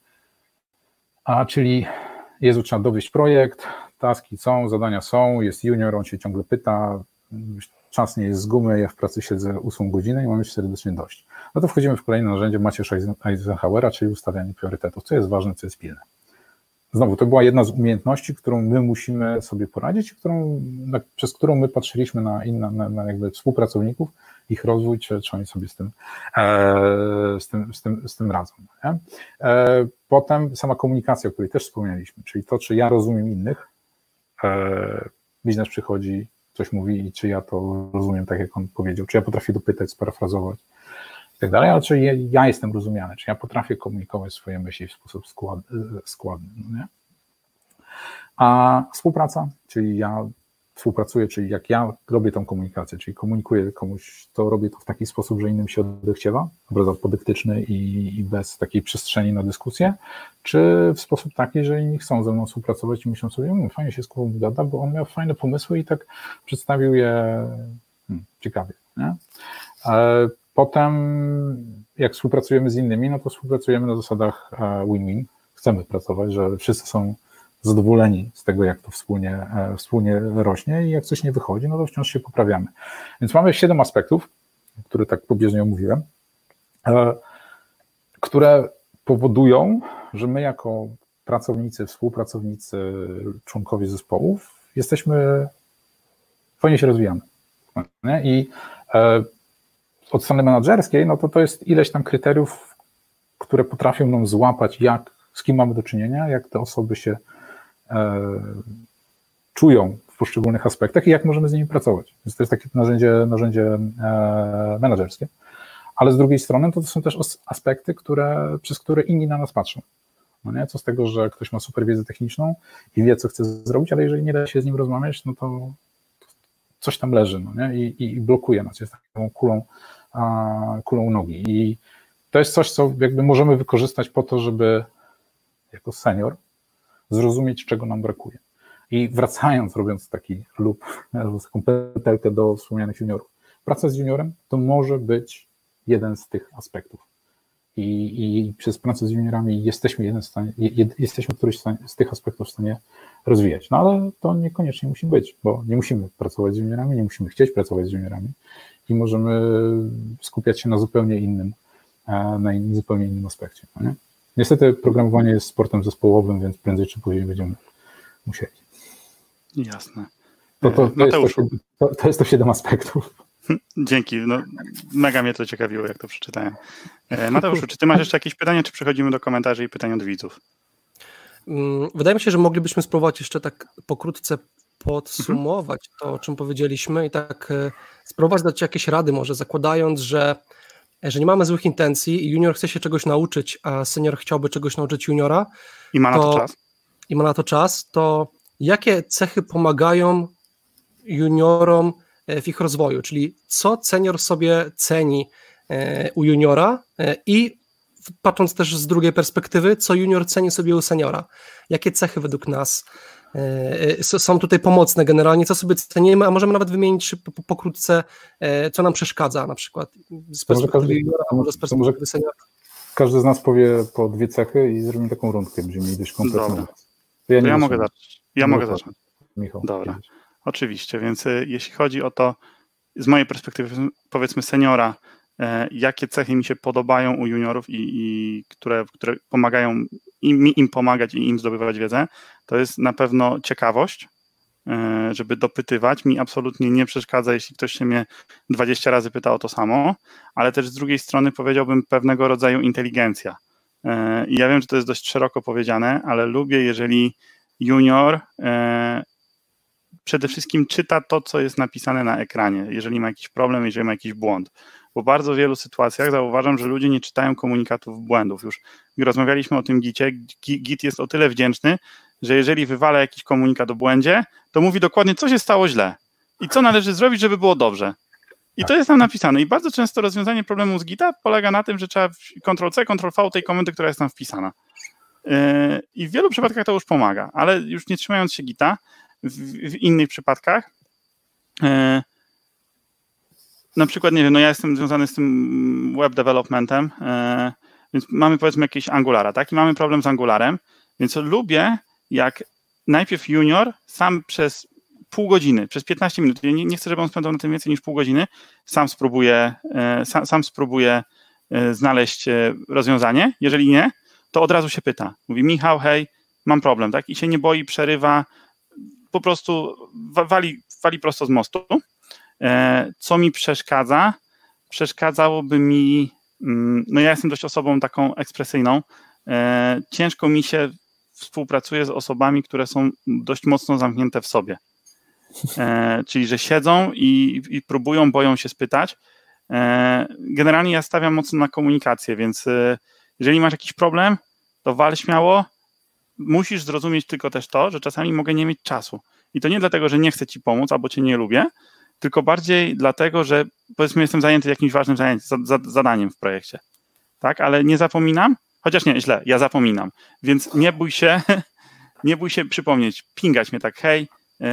a czyli Jezu, trzeba dowieść projekt, taski są, zadania są, jest junior, on się ciągle pyta, czas nie jest z gumy, ja w pracy siedzę ósmą godzinę i mam już serdecznie dość. No to wchodzimy w kolejne narzędzie Macieusza Eisenhowera, czyli ustawianie priorytetów, co jest ważne, co jest pilne. Znowu, to była jedna z umiejętności, którą my musimy sobie poradzić, którą, na, przez którą my patrzyliśmy na inne, na, na jakby współpracowników, ich rozwój, czy, czy oni sobie z tym, e, z tym, z tym, z tym radzą. Nie? E, potem sama komunikacja, o której też wspomnieliśmy, czyli to, czy ja rozumiem innych, e, biznes przychodzi, coś mówi i czy ja to rozumiem tak, jak on powiedział, czy ja potrafię dopytać, sparafrazować i tak dalej, ale czy ja, ja jestem rozumiany, czy ja potrafię komunikować swoje myśli w sposób skład, składny. No nie? A współpraca, czyli ja współpracuję, czyli jak ja robię tą komunikację, czyli komunikuję komuś, to robię to w taki sposób, że innym się odechciewa, bardzo podyktyczny i, i bez takiej przestrzeni na dyskusję, czy w sposób taki, że inni chcą ze mną współpracować i myślą sobie, mmm, fajnie się z Kubą gada, bo on miał fajne pomysły i tak przedstawił je hmm, ciekawie. Nie? Potem jak współpracujemy z innymi, no to współpracujemy na zasadach win-win, chcemy pracować, że wszyscy są zadowoleni z tego, jak to wspólnie, wspólnie rośnie i jak coś nie wychodzi, no to wciąż się poprawiamy. Więc mamy siedem aspektów, które tak pobieżnie omówiłem, które powodują, że my jako pracownicy, współpracownicy, członkowie zespołów jesteśmy, fajnie się rozwijamy. Nie? I od strony menadżerskiej, no to to jest ileś tam kryteriów, które potrafią nam złapać, jak, z kim mamy do czynienia, jak te osoby się czują w poszczególnych aspektach i jak możemy z nimi pracować. Więc to jest takie narzędzie, narzędzie menedżerskie. Ale z drugiej strony to, to są też aspekty, które, przez które inni na nas patrzą. No nie? Co z tego, że ktoś ma super wiedzę techniczną i wie, co chce zrobić, ale jeżeli nie da się z nim rozmawiać, no to coś tam leży, no nie? I, i blokuje nas, jest taką kulą, kulą nogi. I to jest coś, co jakby możemy wykorzystać po to, żeby jako senior zrozumieć, czego nam brakuje. I wracając, robiąc taki loop, taką petelkę do wspomnianych juniorów, praca z juniorem to może być jeden z tych aspektów. i, i przez pracę z juniorami jesteśmy, jeden w stanie, jed, jesteśmy któryś z tych aspektów w stanie rozwijać. No ale to niekoniecznie musi być, bo nie musimy pracować z juniorami, nie musimy chcieć pracować z juniorami i możemy skupiać się na zupełnie innym, na in, zupełnie innym aspekcie. No nie? Niestety programowanie jest sportem zespołowym, więc prędzej czy później będziemy musieli. Jasne. To, to, to, jest, to, to, to jest to siedem aspektów. Dzięki, no, mega mnie to ciekawiło, jak to przeczytałem. Mateuszu, czy ty masz jeszcze jakieś pytania, czy przechodzimy do komentarzy i pytań od widzów? Wydaje mi się, że moglibyśmy spróbować jeszcze tak pokrótce podsumować mhm. to, o czym powiedzieliśmy i tak spróbować dać jakieś rady może, zakładając, że, że nie mamy złych intencji i junior chce się czegoś nauczyć, a senior chciałby czegoś nauczyć juniora. I ma na to, to czas. I ma na to czas, to jakie cechy pomagają juniorom w ich rozwoju, czyli co senior sobie ceni u juniora i patrząc też z drugiej perspektywy, co junior ceni sobie u seniora. Jakie cechy według nas są tutaj pomocne generalnie, co sobie cenimy, a możemy nawet wymienić pokrótce, co nam przeszkadza na przykład z perspektywy każdy, juniora, a może z perspektywy może seniora. Każdy z nas powie po dwie cechy i zrobimy taką rundkę, będziemy mieli dość kompletną. Dobra. To ja, to ja mogę zacząć. Ja mogę zacząć. Michał. Dobra. Oczywiście, więc jeśli chodzi o to, z mojej perspektywy, powiedzmy seniora, e, jakie cechy mi się podobają u juniorów i, i które, które pomagają im, im pomagać i im zdobywać wiedzę, to jest na pewno ciekawość, e, żeby dopytywać. Mi absolutnie nie przeszkadza, jeśli ktoś się mnie dwadzieścia razy pyta o to samo, ale też z drugiej strony powiedziałbym pewnego rodzaju inteligencja. E, I ja wiem, że to jest dość szeroko powiedziane, ale lubię, jeżeli junior e, przede wszystkim czyta to, co jest napisane na ekranie, jeżeli ma jakiś problem, jeżeli ma jakiś błąd. Bo w bardzo wielu sytuacjach zauważam, że ludzie nie czytają komunikatów błędów. Już rozmawialiśmy o tym gicie. Git jest o tyle wdzięczny, że jeżeli wywala jakiś komunikat o błędzie, to mówi dokładnie, co się stało źle i co należy zrobić, żeby było dobrze. I to jest tam napisane. I bardzo często rozwiązanie problemu z Gita polega na tym, że trzeba kontrol C, kontrol V tej komendy, która jest tam wpisana. I w wielu przypadkach to już pomaga, ale już nie trzymając się Gita, w, w innych przypadkach, e, na przykład, nie wiem, no ja jestem związany z tym web developmentem, e, więc mamy powiedzmy jakieś Angulara, tak? I mamy problem z Angularem, więc lubię, jak najpierw junior sam przez pół godziny, przez piętnaście minut, ja nie, nie chcę, żeby on spędzał na tym więcej niż pół godziny, sam spróbuje, e, sam, sam spróbuje e, znaleźć e, rozwiązanie, jeżeli nie, to od razu się pyta. Mówi, Michał, hej, mam problem, tak? I się nie boi, przerywa, po prostu wali, wali prosto z mostu. Co mi przeszkadza? Przeszkadzałoby mi, no ja jestem dość osobą taką ekspresyjną, ciężko mi się współpracuje z osobami, które są dość mocno zamknięte w sobie. Czyli, że siedzą i, i próbują, boją się spytać. Generalnie ja stawiam mocno na komunikację, więc jeżeli masz jakiś problem, to wal śmiało. Musisz zrozumieć tylko też to, że czasami mogę nie mieć czasu. I to nie dlatego, że nie chcę ci pomóc albo cię nie lubię, tylko bardziej dlatego, że powiedzmy jestem zajęty jakimś ważnym zajęciem, zadaniem w projekcie. Tak, ale nie zapominam, chociaż nie, źle, ja zapominam. Więc nie bój się, nie bój się przypomnieć, pingać mnie tak, hej,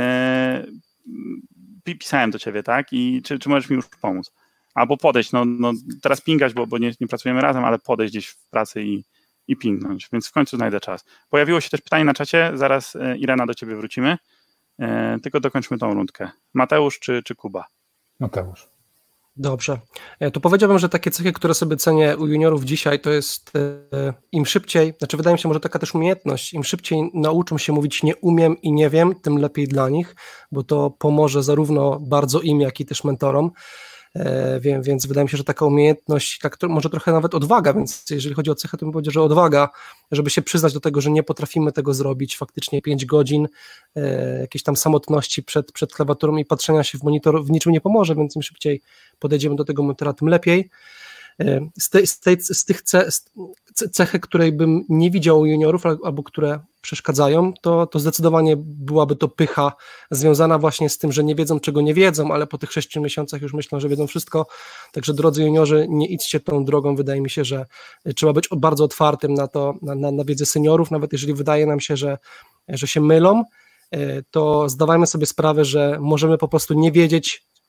yy, pisałem do ciebie, tak, i czy, czy możesz mi już pomóc? Albo podejść, no, no teraz pingać, bo, bo nie, nie pracujemy razem, ale podejść gdzieś w pracy i i pingnąć, więc w końcu znajdę czas. Pojawiło się też pytanie na czacie, zaraz Irena do ciebie wrócimy, e, tylko dokończmy tą rundkę. Mateusz czy, czy Kuba? Mateusz. Dobrze. To powiedziałbym, że takie cechy, które sobie cenię u juniorów dzisiaj, to jest e, im szybciej, znaczy wydaje mi się, może taka też umiejętność, im szybciej nauczą się mówić nie umiem i nie wiem, tym lepiej dla nich, bo to pomoże zarówno bardzo im, jak i też mentorom. Wiem, więc wydaje mi się, że taka umiejętność, tak to, może trochę nawet odwaga, więc jeżeli chodzi o cechę, to bym powiedział, że odwaga, żeby się przyznać do tego, że nie potrafimy tego zrobić, faktycznie pięć godzin e, jakiejś tam samotności przed, przed klawiaturą i patrzenia się w monitor w niczym nie pomoże, więc im szybciej podejdziemy do tego monitora, tym lepiej. E, z, tej, z, tej, z tych ce, z cechy, której bym nie widział u juniorów albo które przeszkadzają, to, to zdecydowanie byłaby to pycha związana właśnie z tym, że nie wiedzą, czego nie wiedzą, ale po tych sześciu miesiącach już myślą, że wiedzą wszystko. Także drodzy juniorzy, nie idźcie tą drogą. Wydaje mi się, że trzeba być bardzo otwartym na to, na, na, na wiedzę seniorów, nawet jeżeli wydaje nam się, że, że się mylą, to zdawajmy sobie sprawę, że możemy po prostu nie wiedzieć, czego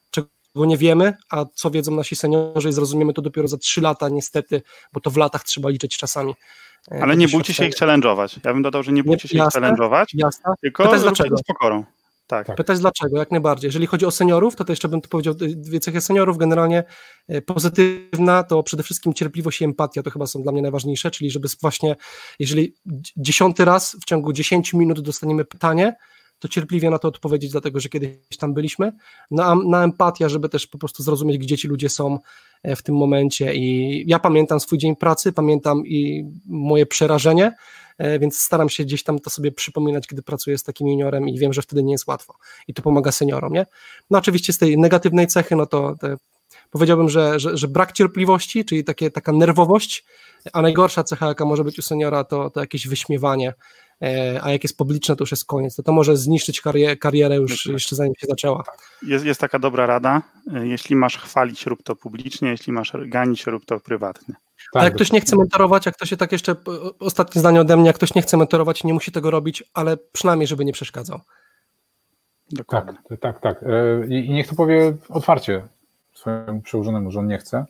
nie wiemy, a co wiedzą nasi seniorzy i zrozumiemy to dopiero za trzy lata niestety, bo to w latach trzeba liczyć czasami. Ale nie bójcie się ich challenge'ować. Ja bym dodał, że nie bójcie się jasne, ich challenge'ować, jasne. tylko Pytać róbcie dlaczego. to z pokorą. Tak. Tak. Pytać dlaczego, jak najbardziej. Jeżeli chodzi o seniorów, to, to jeszcze bym tu powiedział dwie cechy seniorów. Generalnie pozytywna to przede wszystkim cierpliwość i empatia, to chyba są dla mnie najważniejsze, czyli żeby właśnie, jeżeli dziesiąty raz w ciągu dziesięciu minut dostaniemy pytanie, to cierpliwie na to odpowiedzieć, dlatego że kiedyś tam byliśmy, na, na empatię, żeby też po prostu zrozumieć, gdzie ci ludzie są w tym momencie i ja pamiętam swój dzień pracy, pamiętam i moje przerażenie, więc staram się gdzieś tam to sobie przypominać, kiedy pracuję z takim juniorem i wiem, że wtedy nie jest łatwo i to pomaga seniorom, nie? No oczywiście z tej negatywnej cechy, no to te, powiedziałbym, że, że, że brak cierpliwości, czyli takie, taka nerwowość, a najgorsza cecha, jaka może być u seniora, to, to jakieś wyśmiewanie, a jak jest publiczne, to już jest koniec, to to może zniszczyć karierę, karierę już jeszcze zanim się zaczęła. Jest, jest taka dobra rada, jeśli masz chwalić, rób to publicznie, jeśli masz ganić, rób to prywatnie. Tak, a jak ktoś nie chce mentorować, jak ktoś się tak jeszcze, ostatnie zdanie ode mnie, jak ktoś nie chce mentorować, nie musi tego robić, ale przynajmniej, żeby nie przeszkadzał. Dokładnie. Tak, tak, tak. I, i niech to powie otwarcie swojemu przełożonemu, że on nie chce.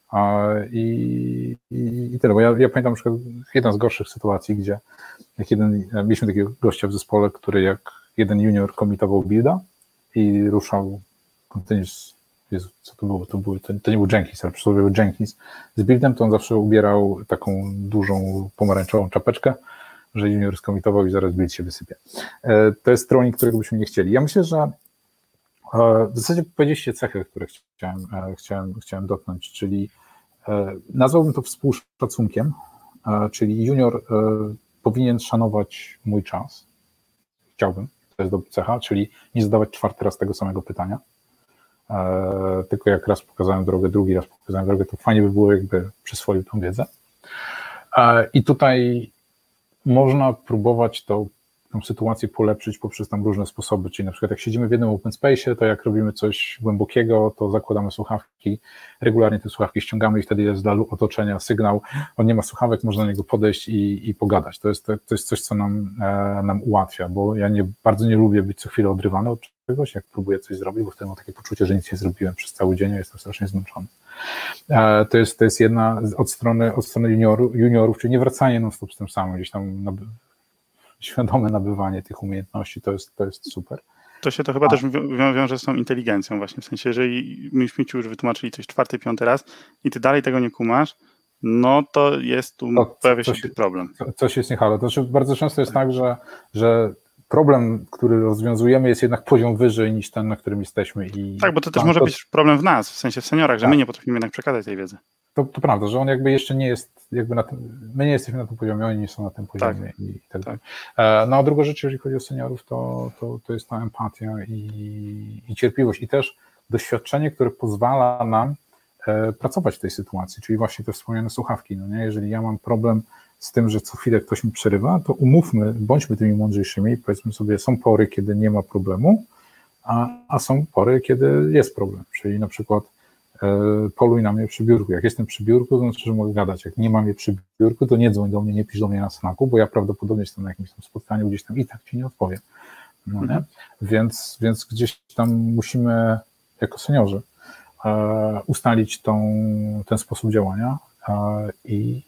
I, i, i tyle, bo ja, ja pamiętam na przykład jedna z gorszych sytuacji, gdzie jak jeden, mieliśmy takiego gościa w zespole, który jak jeden junior komitował builda i ruszał continuous, Jezu, co to było, to, było to, to nie był Jenkins, ale przysłowiowy Jenkins z buildem, to on zawsze ubierał taką dużą pomarańczową czapeczkę, że junior skomitował i zaraz build się wysypie. To jest trolling, którego byśmy nie chcieli. Ja myślę, że w zasadzie powiedzieliście cechy, które chciałem, chciałem, chciałem dotknąć, czyli nazwałbym to współszacunkiem, czyli junior powinien szanować mój czas. Chciałbym, to jest dobra cecha, czyli nie zadawać czwarty raz tego samego pytania, tylko jak raz pokazałem drogę, drugi raz pokazałem drogę, to fajnie by było, jakby przyswoił tą wiedzę. I tutaj można próbować to tą sytuację polepszyć poprzez tam różne sposoby, czyli na przykład jak siedzimy w jednym open space'ie, to jak robimy coś głębokiego, to zakładamy słuchawki, regularnie te słuchawki ściągamy i wtedy jest dla otoczenia sygnał, on nie ma słuchawek, można do niego podejść i, i pogadać. To jest, to jest coś, co nam, e, nam ułatwia, bo ja nie, bardzo nie lubię być co chwilę odrywany od czegoś, jak próbuję coś zrobić, bo wtedy mam takie poczucie, że nic nie zrobiłem przez cały dzień, a jestem strasznie zmęczony. E, to, jest, to jest jedna od strony, od strony junioru, juniorów, czyli nie wracanie non stop z tym samym, gdzieś tam na, świadome nabywanie tych umiejętności, to jest, to jest super. To się to chyba A. też wią- wiąże z tą inteligencją właśnie, w sensie, jeżeli myśmy ci już wytłumaczyli coś czwarty, piąty raz i ty dalej tego nie kumasz, no to jest tu, to, pojawia się coś, problem. Coś jest niehalo. To znaczy bardzo często jest tak, że, że problem, który rozwiązujemy, jest jednak poziom wyżej niż ten, na którym jesteśmy. I tak, bo to też może to... być problem w nas, w sensie w seniorach, że tak. my nie potrafimy jednak przekazać tej wiedzy. To, to prawda, że on jakby jeszcze nie jest, jakby na tym, my nie jesteśmy na tym poziomie, oni nie są na tym poziomie. Tak. I tak dalej. Tak. No a druga rzecz, jeżeli chodzi o seniorów, to, to, to jest ta empatia i, i cierpliwość i też doświadczenie, które pozwala nam e, pracować w tej sytuacji, czyli właśnie te wspomniane słuchawki. No nie? Jeżeli ja mam problem z tym, że co chwilę ktoś mi przerywa, to umówmy, bądźmy tymi mądrzejszymi, powiedzmy sobie, są pory, kiedy nie ma problemu, a, a są pory, kiedy jest problem, czyli na przykład poluj na mnie przy biurku. Jak jestem przy biurku, to znaczy, że mogę gadać. Jak nie mam je przy biurku, to nie dzwoń do mnie, nie pisz do mnie na Slacku, bo ja prawdopodobnie jestem na jakimś tam spotkaniu gdzieś tam i tak ci nie odpowiem. No, nie? Więc, więc gdzieś tam musimy jako seniorzy e, ustalić tą, ten sposób działania e, i,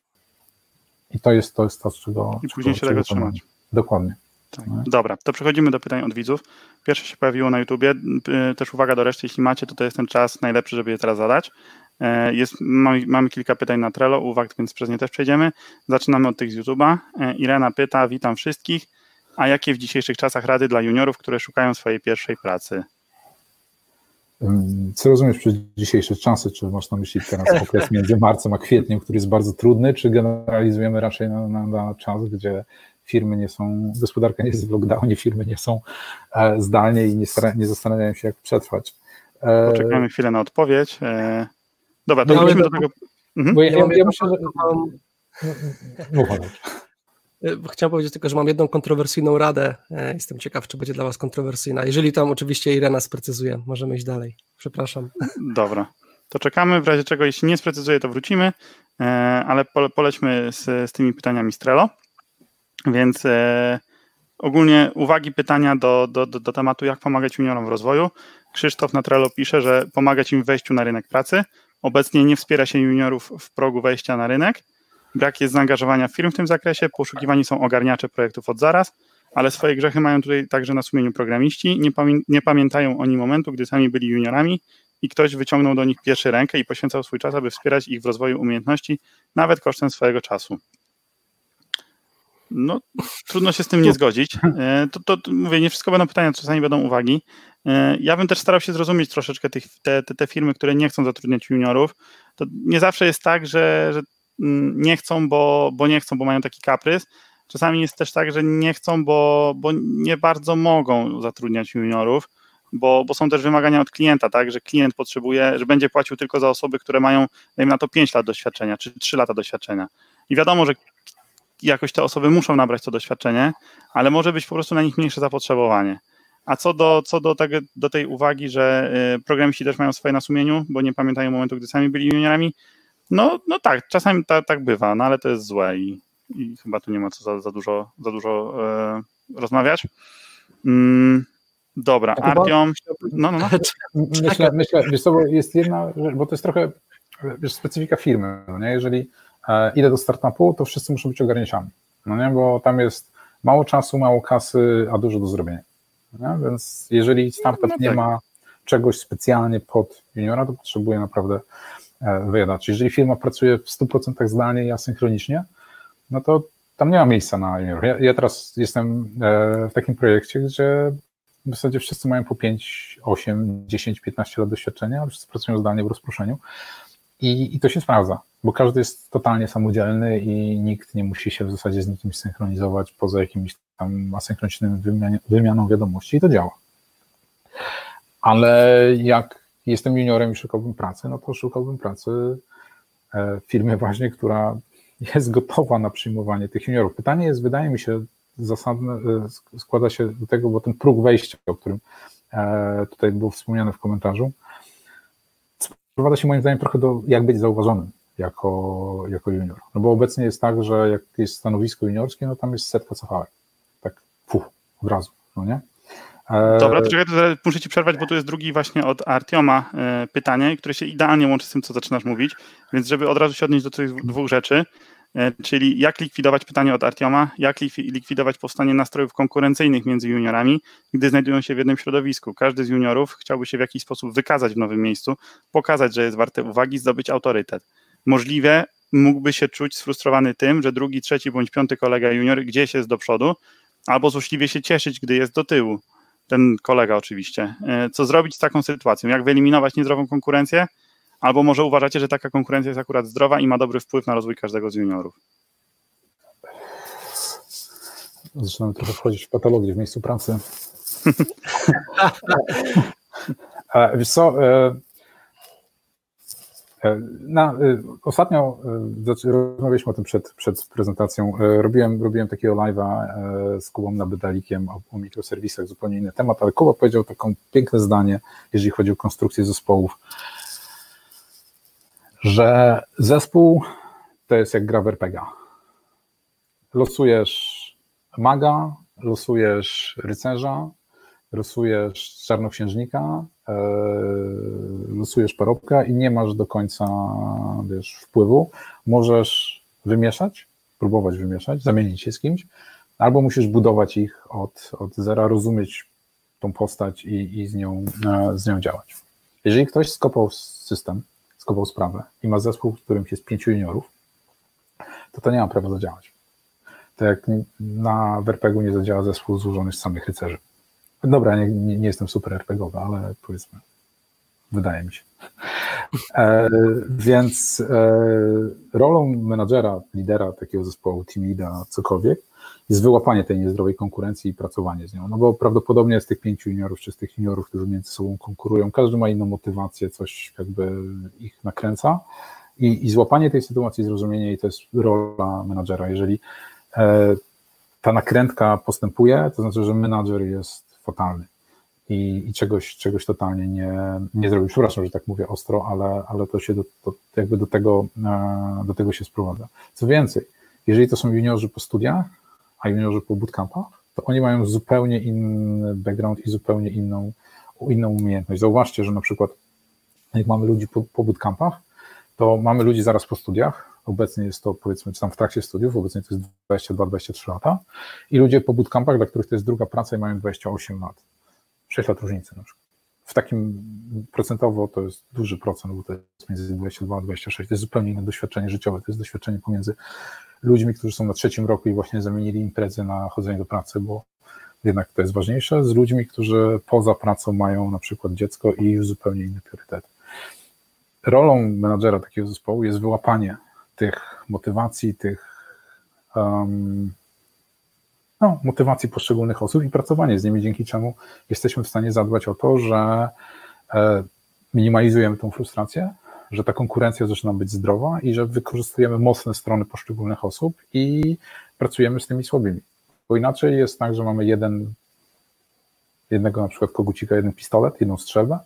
i to jest to, jest to czego... I później czego, się tego trzymać. Dokładnie. Tak. Dobra, to przechodzimy do pytań od widzów. Pierwsze się pojawiło na YouTubie, też uwaga do reszty, jeśli macie, to to jest ten czas najlepszy, żeby je teraz zadać. Jest, mamy, mamy kilka pytań na Trello, uwag, więc przez nie też przejdziemy. Zaczynamy od tych z YouTube'a. Irena pyta, witam wszystkich, a jakie w dzisiejszych czasach rady dla juniorów, które szukają swojej pierwszej pracy? Co rozumiesz przez dzisiejsze czasy? Czy masz na myśli teraz okres między marcem a kwietniem, który jest bardzo trudny, czy generalizujemy raczej na, na, na czas, gdzie firmy nie są, gospodarka nie jest w lockdownie, firmy nie są e, zdalnie i nie, stara, nie zastanawiają się, jak przetrwać. E, Poczekajmy chwilę na odpowiedź. E, dobra, to wróćmy do tego. Mhm. Bo ja, ja, ja myślę, że... No, Chciałem powiedzieć tylko, że mam jedną kontrowersyjną radę. Jestem ciekaw, czy będzie dla was kontrowersyjna. Jeżeli tam oczywiście Irena sprecyzuje, możemy iść dalej. Przepraszam. Dobra, to czekamy. W razie czego, jeśli nie sprecyzuje, to wrócimy, ale polećmy z, z tymi pytaniami z Trello. Więc ogólnie uwagi, pytania do, do, do, do tematu, jak pomagać juniorom w rozwoju. Krzysztof na Trello pisze, że pomagać im w wejściu na rynek pracy. Obecnie nie wspiera się juniorów w progu wejścia na rynek. Brak jest zaangażowania firm w tym zakresie, poszukiwani są ogarniacze projektów od zaraz, ale swoje grzechy mają tutaj także na sumieniu programiści. Nie, pamię- nie pamiętają oni momentu, gdy sami byli juniorami i ktoś wyciągnął do nich pierwszy rękę i poświęcał swój czas, aby wspierać ich w rozwoju umiejętności, nawet kosztem swojego czasu. No, trudno się z tym nie zgodzić. To, to, to mówię, nie wszystko będą pytania, czasami będą uwagi. Ja bym też starał się zrozumieć troszeczkę tych, te, te, te firmy, które nie chcą zatrudniać juniorów. To nie zawsze jest tak, że, że nie chcą, bo, bo nie chcą, bo mają taki kaprys. Czasami jest też tak, że nie chcą, bo, bo nie bardzo mogą zatrudniać juniorów, bo, bo są też wymagania od klienta, tak, że klient potrzebuje, że będzie płacił tylko za osoby, które mają, dajmy na to, pięć lat doświadczenia, czy trzy lata doświadczenia. I wiadomo, że jakoś te osoby muszą nabrać to doświadczenie, ale może być po prostu na nich mniejsze zapotrzebowanie. A co do, co do, tego, do tej uwagi, że y, programiści też mają swoje na sumieniu, bo nie pamiętają momentu, gdy sami byli juniorami, no, no tak, czasami ta, tak bywa, no ale to jest złe i, i chyba tu nie ma co za, za dużo, za dużo y, rozmawiać. Mm, dobra, ja Artiom, no, no, no. Myślę, myślę, wiesz co, bo jest jedna, bo to jest trochę, wiesz, specyfika firmy, no nie? Jeżeli e, idę do startupu, to wszyscy muszą być ogarnięciami, no nie, bo tam jest mało czasu, mało kasy, a dużo do zrobienia, no więc jeżeli startup no, no nie tak. ma czegoś specjalnie pod juniora, to potrzebuje naprawdę e, wyjadać. Jeżeli firma pracuje w stu procentach zdalnie i asynchronicznie, no to tam nie ma miejsca na junior. Ja, ja teraz jestem e, w takim projekcie, gdzie w zasadzie wszyscy mają po pięć, osiem, dziesięć, piętnaście lat doświadczenia, ale wszyscy pracują zdalnie w rozproszeniu i, i to się sprawdza, bo każdy jest totalnie samodzielny i nikt nie musi się w zasadzie z nikim synchronizować poza jakimiś tam asynchronicznym wymian- wymianą wiadomości i to działa. Ale jak jestem juniorem i szukałbym pracy, no to szukałbym pracy w firmie właśnie, która jest gotowa na przyjmowanie tych juniorów. Pytanie jest, wydaje mi się, zasadne, składa się do tego, bo ten próg wejścia, o którym tutaj było wspomniane w komentarzu, sprowadza się moim zdaniem trochę do jak być zauważonym jako, jako junior. No bo obecnie jest tak, że jak jest stanowisko juniorskie, no tam jest setka cofałek. Tak, fuh, od razu, no nie? Dobra, to czekaj, to muszę ci przerwać, bo tu jest drugi właśnie od Artioma pytanie, które się idealnie łączy z tym, co zaczynasz mówić, więc żeby od razu się odnieść do tych dwóch rzeczy, czyli jak likwidować, pytanie od Artioma, jak likwidować powstanie nastrojów konkurencyjnych między juniorami, gdy znajdują się w jednym środowisku. Każdy z juniorów chciałby się w jakiś sposób wykazać w nowym miejscu, pokazać, że jest warte uwagi, zdobyć autorytet. Możliwe mógłby się czuć sfrustrowany tym, że drugi, trzeci bądź piąty kolega junior gdzieś jest do przodu, albo złośliwie się cieszyć, gdy jest do tyłu. Ten kolega oczywiście. Co zrobić z taką sytuacją? Jak wyeliminować niezdrową konkurencję? Albo może uważacie, że taka konkurencja jest akurat zdrowa i ma dobry wpływ na rozwój każdego z juniorów? Zaczynamy trochę wchodzić w patologię w miejscu pracy. Wiesz co, na, ostatnio rozmawialiśmy o tym przed, przed prezentacją. Robiłem, robiłem takiego live'a z Kubą Nabydalikiem o, o mikroserwisach, zupełnie inny temat, ale Kuba powiedział taką piękne zdanie, jeżeli chodzi o konstrukcję zespołów, że zespół to jest jak gra w er pe gie a. Losujesz maga, losujesz rycerza, losujesz czarnoksiężnika, yy, losujesz parobka i nie masz do końca, wiesz, wpływu. Możesz wymieszać, próbować wymieszać, zamienić się z kimś, albo musisz budować ich od, od zera, rozumieć tą postać i, i z nią, z nią działać. Jeżeli ktoś skopał system, skopał sprawę i ma zespół, w którym jest pięciu juniorów, to to nie ma prawa zadziałać. Tak jak na w er pe gie u nie zadziała zespół złożony z samych rycerzy. Dobra, nie, nie, nie jestem super er pe gie owy, ale powiedzmy, wydaje mi się. E, więc e, rolą menadżera, lidera takiego zespołu, team leada, cokolwiek, jest wyłapanie tej niezdrowej konkurencji i pracowanie z nią. No bo prawdopodobnie z tych pięciu juniorów, czy z tych juniorów, którzy między sobą konkurują, każdy ma inną motywację, coś jakby ich nakręca i, i złapanie tej sytuacji, zrozumienie jej to jest rola menadżera. Jeżeli e, ta nakrętka postępuje, to znaczy, że menadżer jest fatalny i, i czegoś, czegoś totalnie nie, nie zrobił. Przepraszam, że tak mówię ostro, ale, ale to się do, to jakby do tego, do tego się sprowadza. Co więcej, jeżeli to są juniorzy po studiach, a juniorzy po bootcampach, to oni mają zupełnie inny background i zupełnie inną, inną umiejętność. Zauważcie, że na przykład jak mamy ludzi po, po bootcampach, to mamy ludzi zaraz po studiach, obecnie jest to powiedzmy, czy tam w trakcie studiów, obecnie to jest dwadzieścia dwa dwadzieścia trzy lata i ludzie po bootcampach, dla których to jest druga praca i mają dwadzieścia osiem lat, sześć lat różnicy na przykład. W takim procentowo to jest duży procent, bo to jest między dwadzieścia dwa a dwadzieścia sześć, to jest zupełnie inne doświadczenie życiowe, to jest doświadczenie pomiędzy ludźmi, którzy są na trzecim roku i właśnie zamienili imprezy na chodzenie do pracy, bo jednak to jest ważniejsze, z ludźmi, którzy poza pracą mają na przykład dziecko i już zupełnie inny priorytet. Rolą menadżera takiego zespołu jest wyłapanie tych motywacji, tych um, no, motywacji poszczególnych osób i pracowanie z nimi, dzięki czemu jesteśmy w stanie zadbać o to, że e, minimalizujemy tą frustrację, że ta konkurencja zaczyna być zdrowa i że wykorzystujemy mocne strony poszczególnych osób i pracujemy z tymi słabymi. Bo inaczej jest tak, że mamy jeden, jednego na przykład kogucika, jeden pistolet, jedną strzelbę,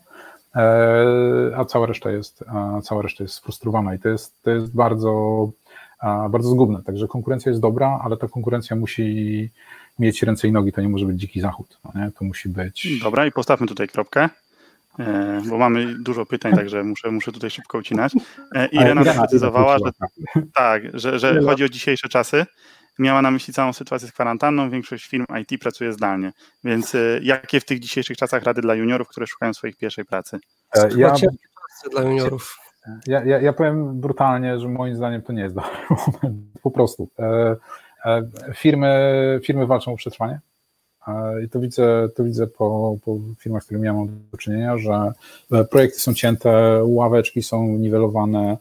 a cała reszta jest, a cała reszta jest sfrustrowana i to jest, to jest bardzo, bardzo zgubne. Także konkurencja jest dobra, ale ta konkurencja musi mieć ręce i nogi, to nie może być dziki zachód. No nie? To musi być... Dobra, i postawmy tutaj kropkę, bo mamy dużo pytań, także muszę, muszę tutaj szybko ucinać. Irena doprecyzowała, że tak, że, że chodzi o dzisiejsze czasy. Miała na myśli całą sytuację z kwarantanną, większość firm I T pracuje zdalnie, więc jakie w tych dzisiejszych czasach rady dla juniorów, które szukają swojej pierwszej pracy? Ja, dla juniorów. Ja, ja, ja powiem brutalnie, że moim zdaniem to nie jest dobry moment, po prostu. E, e, firmy, firmy walczą o przetrwanie e, i to widzę, to widzę po, po firmach, z którymi ja mam do czynienia, że projekty są cięte, ławeczki są niwelowane,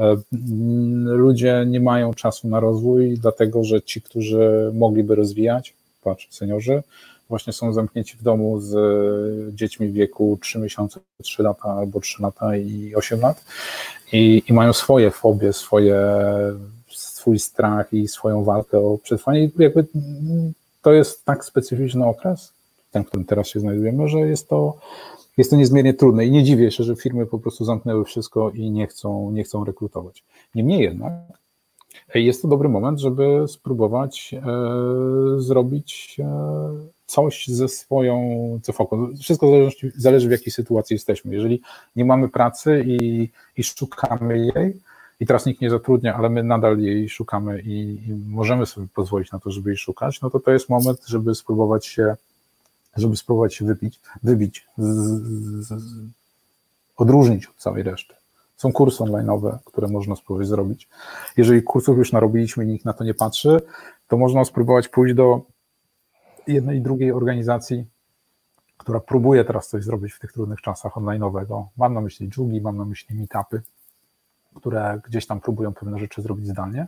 ludzie nie mają czasu na rozwój, dlatego że ci, którzy mogliby rozwijać, patrz, seniorzy, właśnie są zamknięci w domu z dziećmi w wieku trzy miesiące, trzy lata albo trzy lata i osiem lat i, i mają swoje fobie, swoje, swój strach i swoją walkę o przetrwanie. I jakby to jest tak specyficzny okres, ten, w którym teraz się znajdujemy, że jest to Jest to niezmiernie trudne i nie dziwię się, że firmy po prostu zamknęły wszystko i nie chcą, nie chcą rekrutować. Niemniej jednak jest to dobry moment, żeby spróbować e, zrobić e, coś ze swoją cefoką. Wszystko zależy, zależy w jakiej sytuacji jesteśmy. Jeżeli nie mamy pracy i, i szukamy jej i teraz nikt nie zatrudnia, ale my nadal jej szukamy i, i możemy sobie pozwolić na to, żeby jej szukać, no to to jest moment, żeby spróbować się żeby spróbować się wybić, wybić z, z, z, odróżnić od całej reszty. Są kursy online'owe, które można spróbować zrobić. Jeżeli kursów już narobiliśmy i nikt na to nie patrzy, to można spróbować pójść do jednej i drugiej organizacji, która próbuje teraz coś zrobić w tych trudnych czasach online'owego. Mam na myśli dżugi, mam na myśli meetupy, które gdzieś tam próbują pewne rzeczy zrobić zdalnie.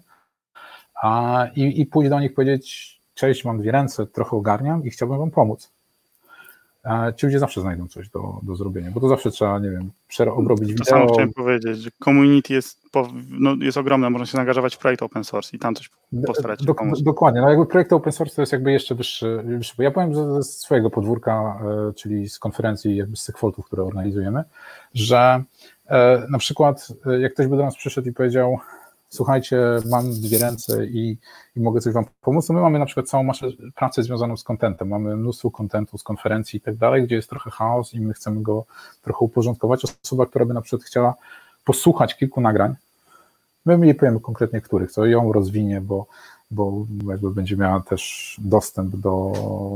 A, i, i pójść do nich powiedzieć: cześć, mam dwie ręce, trochę ogarniam i chciałbym wam pomóc. Ci ludzie zawsze znajdą coś do, do zrobienia, bo to zawsze trzeba, nie wiem, obrobić wideo. To samo chciałem powiedzieć, że community jest, no, jest ogromne, można się zaangażować w projekt open source i tam coś postarać się do, pomóc. Dokładnie, no jakby projekt open source to jest jakby jeszcze wyższy, wyższy. Ja powiem ze swojego podwórka, czyli z konferencji, jakby z Segfaultów, które organizujemy, że na przykład jak ktoś by do nas przyszedł i powiedział: słuchajcie, mam dwie ręce i, i mogę coś wam pomóc, to my mamy na przykład całą masę pracy związaną z contentem, mamy mnóstwo contentu z konferencji i tak dalej, gdzie jest trochę chaos i my chcemy go trochę uporządkować. Osoba, która by na przykład chciała posłuchać kilku nagrań, my nie powiemy konkretnie których, co ją rozwinie, bo, bo jakby będzie miała też dostęp do,